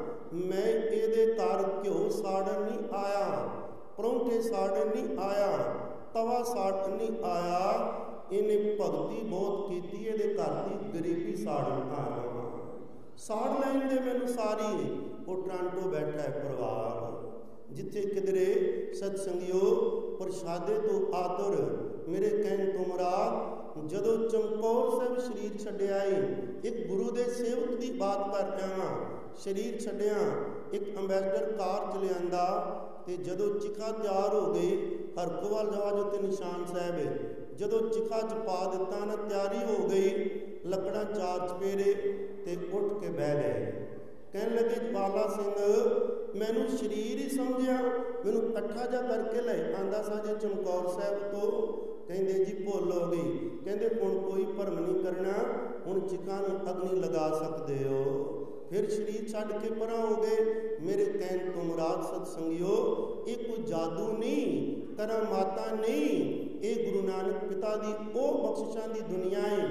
ਮੈਂ ਇਹਦੇ ਘਰ ਘਿਓ ਸਾੜਨ ਨਹੀਂ ਆਇਆ, ਪਰੌਂਠੇ ਸਾੜਨ ਨਹੀਂ ਆਇਆ, ਤਵਾ ਸਾੜਨ ਨਹੀਂ ਆਇਆ, ਇਹਨੇ ਭਗਤੀ ਬਹੁਤ ਕੀਤੀ, ਇਹਦੇ ਘਰ ਦੀ ਗਰੀਬੀ ਸਾੜਨ ਆਇਆ। ਸਾੜ ਲੈਣ ਦੇ ਮੈਨੂੰ ਸਾਰੀ। ਉਹ ਟਰਾਂਟੋ ਬੈਠਾ ਹੈ ਪਰਿਵਾਰ, ਜਿੱਥੇ ਕਿਧਰੇ ਸਤ ਸੰਗਿਓ ਪ੍ਰਸ਼ਾਦੇ ਤੋਂ ਆਤੁਰ। ਮੇਰੇ ਕਹਿਣ ਤੋਂ ਮੁਰਾਦ ਜਦੋਂ ਚਮਕੌਰ ਸਾਹਿਬ ਸਰੀਰ ਛੱਡਿਆ ਏ, ਇੱਕ ਗੁਰੂ ਦੇ ਸੇਵਕ ਦੀ ਬਾਤ ਕਰ ਰਿਹਾ ਵਾਂ। ਸਰੀਰ ਛੱਡਿਆ, ਇੱਕ ਅੰਬੈਸਡਰ ਕਾਰ 'ਚ ਲਿਆਂਦਾ, ਤੇ ਜਦੋਂ ਚਿਖਾ ਤਿਆਰ ਹੋ ਗਈ, ਹਰਕੋਵਾਲ ਜਵਾ ਜੋ ਤੇ ਨਿਸ਼ਾਨ ਸਾਹਿਬ ਹੈ, ਜਦੋਂ ਚਿਖਾ 'ਚ ਪਾ ਦਿੱਤਾ ਨਾ, ਤਿਆਰੀ ਹੋ ਗਈ, ਲੱਕੜਾਂ 4 ਚਪੇਰੇ, ਤੇ ਉੱਠ ਕੇ ਬਹਿ ਗਏ। ਕਹਿਣ ਲੱਗੇ ਜਵਾਲਾ ਸਿੰਘ ਮੈਨੂੰ ਸਰੀਰ ਹੀ ਸਮਝਿਆ, ਮੈਨੂੰ ਇਕੱਠਾ ਜਾ ਕਰਕੇ ਲੈ ਆਂਦਾ ਸਾਂ ਜੇ ਚਮਕੌਰ ਸਾਹਿਬ ਤੋਂ। ਕਹਿੰਦੇ ਜੀ ਭੁੱਲ ਹੋ ਗਈ। ਕਹਿੰਦੇ ਹੁਣ ਕੋਈ ਭਰਮ ਨਹੀਂ ਕਰਨਾ, ਹੁਣ ਚਿਖਾ ਨੂੰ ਅਗਨੀ ਲਗਾ ਸਕਦੇ ਹੋ। ਫਿਰ ਸਰੀਰ ਛੱਡ ਕੇ ਪਰਾਂ ਹੋ ਗਏ। ਮੇਰੇ ਕਹਿਣ ਤੋਂ ਮੁਰਾਦ ਸਤ ਸੰਗਿਓ, ਇਹ ਕੋਈ ਜਾਦੂ ਨਹੀਂ, ਕਰਾਮਾਤਾਂ ਨਹੀਂ, ਇਹ ਗੁਰੂ ਨਾਨਕ ਪਿਤਾ ਦੀ ਉਹ ਬਖਸ਼ਿਸ਼ਾਂ ਦੀ ਦੁਨੀਆ ਹੈ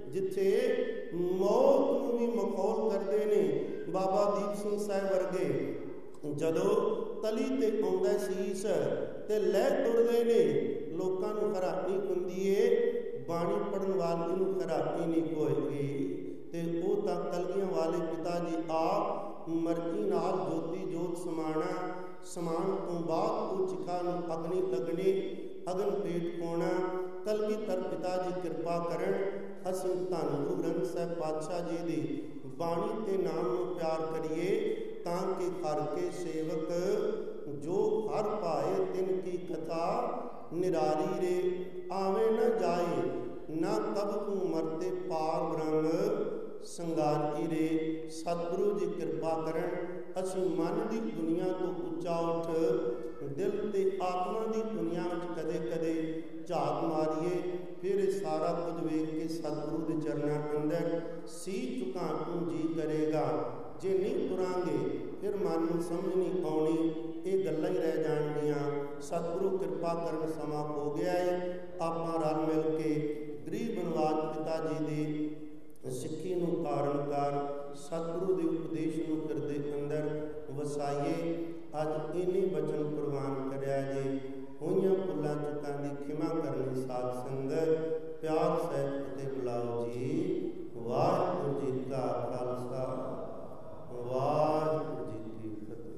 ਜਿੱਥੇ ਮੌਤ ਨੂੰ ਵੀ ਮਖੌਲ ਕਰਦੇ ਨੇ। ਬਾਬਾ ਦੀਪ ਸਿੰਘ ਸਾਹਿਬ ਵਰਗੇ ਜਦੋਂ ਤਲੀ ਤੇ ਆਉਂਦਾ ਸੀਸ ਤੇ ਲੈ ਤੁਰਦੇ ਨੇ, ਲੋਕਾਂ ਨੂੰ ਹੈਰਾਨੀ ਹੁੰਦੀ ਏ, ਬਾਣੀ ਪੜਨ ਵਾਲੇ ਨੂੰ ਹੈਰਾਨੀ ਨਹੀਂ ਹੋਏਗੀ। ਤੇ ਉਹ ਤਾਂ ਕਲਗੀਆਂ ਵਾਲੇ ਪਿਤਾ ਜੀ ਆਪ ਮਰਜ਼ੀ ਨਾਲ ਜੋਤੀ ਜੋਤ ਸਮਾਣਾ, ਸਮਾਨ ਤੋਂ ਬਾਅਦ ਉਹ ਚਿਖਾ ਨੂੰ ਅਗਨੀ ਲੱਗਣੀ, ਅਗਨ ਪੇਟ ਪਾਉਣਾ। ਕਲਗੀਧਰ ਪਿਤਾ ਜੀ ਕਿਰਪਾ ਕਰਨ, ਅਸੀਂ ਧੰਨ ਗੁਰੂ ਗ੍ਰੰਥ ਸਾਹਿਬ ਪਾਤਸ਼ਾਹ ਜੀ ਦੀ ਬਾਣੀ ਤੇ ਨਾਮ ਨੂੰ ਪਿਆਰ ਕਰੀਏ, ਤਾਂ ਕਿ ਹਰ ਕੇ ਸੇਵਕ ਜੋ ਹਰ ਪਾਏ ਤਿਨ ਕੀ ਕਥਾ, निरारी रे आवे न जाए, ना कब तू मरते पार ब्रह्म संगारी रे। सतगुरु जी कृपा करन, असीं मन की दुनिया तो उच्चा उठ दिल ते आत्मा की दुनिया में कदे कदे झात मारीए, फिर सारा कुछ वेख के सतगुरु के चरणों अंदर सी झुका तू जी करेगा। जे नहीं तुरांगे फिर मन में समझ नहीं आनी, ये गल्लां ही रह जाणगियां। सतगुरु कृपा करन, समा हो गया है, आपां रल मिल के गरीब बनवाज पिता जी दे सिੱਖੀ ਨੂੰ ਕਾਰਨ ਕਰ सतगुरु के उपदेश ਨੂੰ फिर दे अंदर वसाइए। अज इन्हीं बचन प्रवान करिया जे, होइयां भुल्लां चुकां दी खिमा करनी साध संगत, प्यार सहित फतेह बुलाओ जी। वाहिगुरू जी का खालसा, वाहिगुरू जी की फतेह।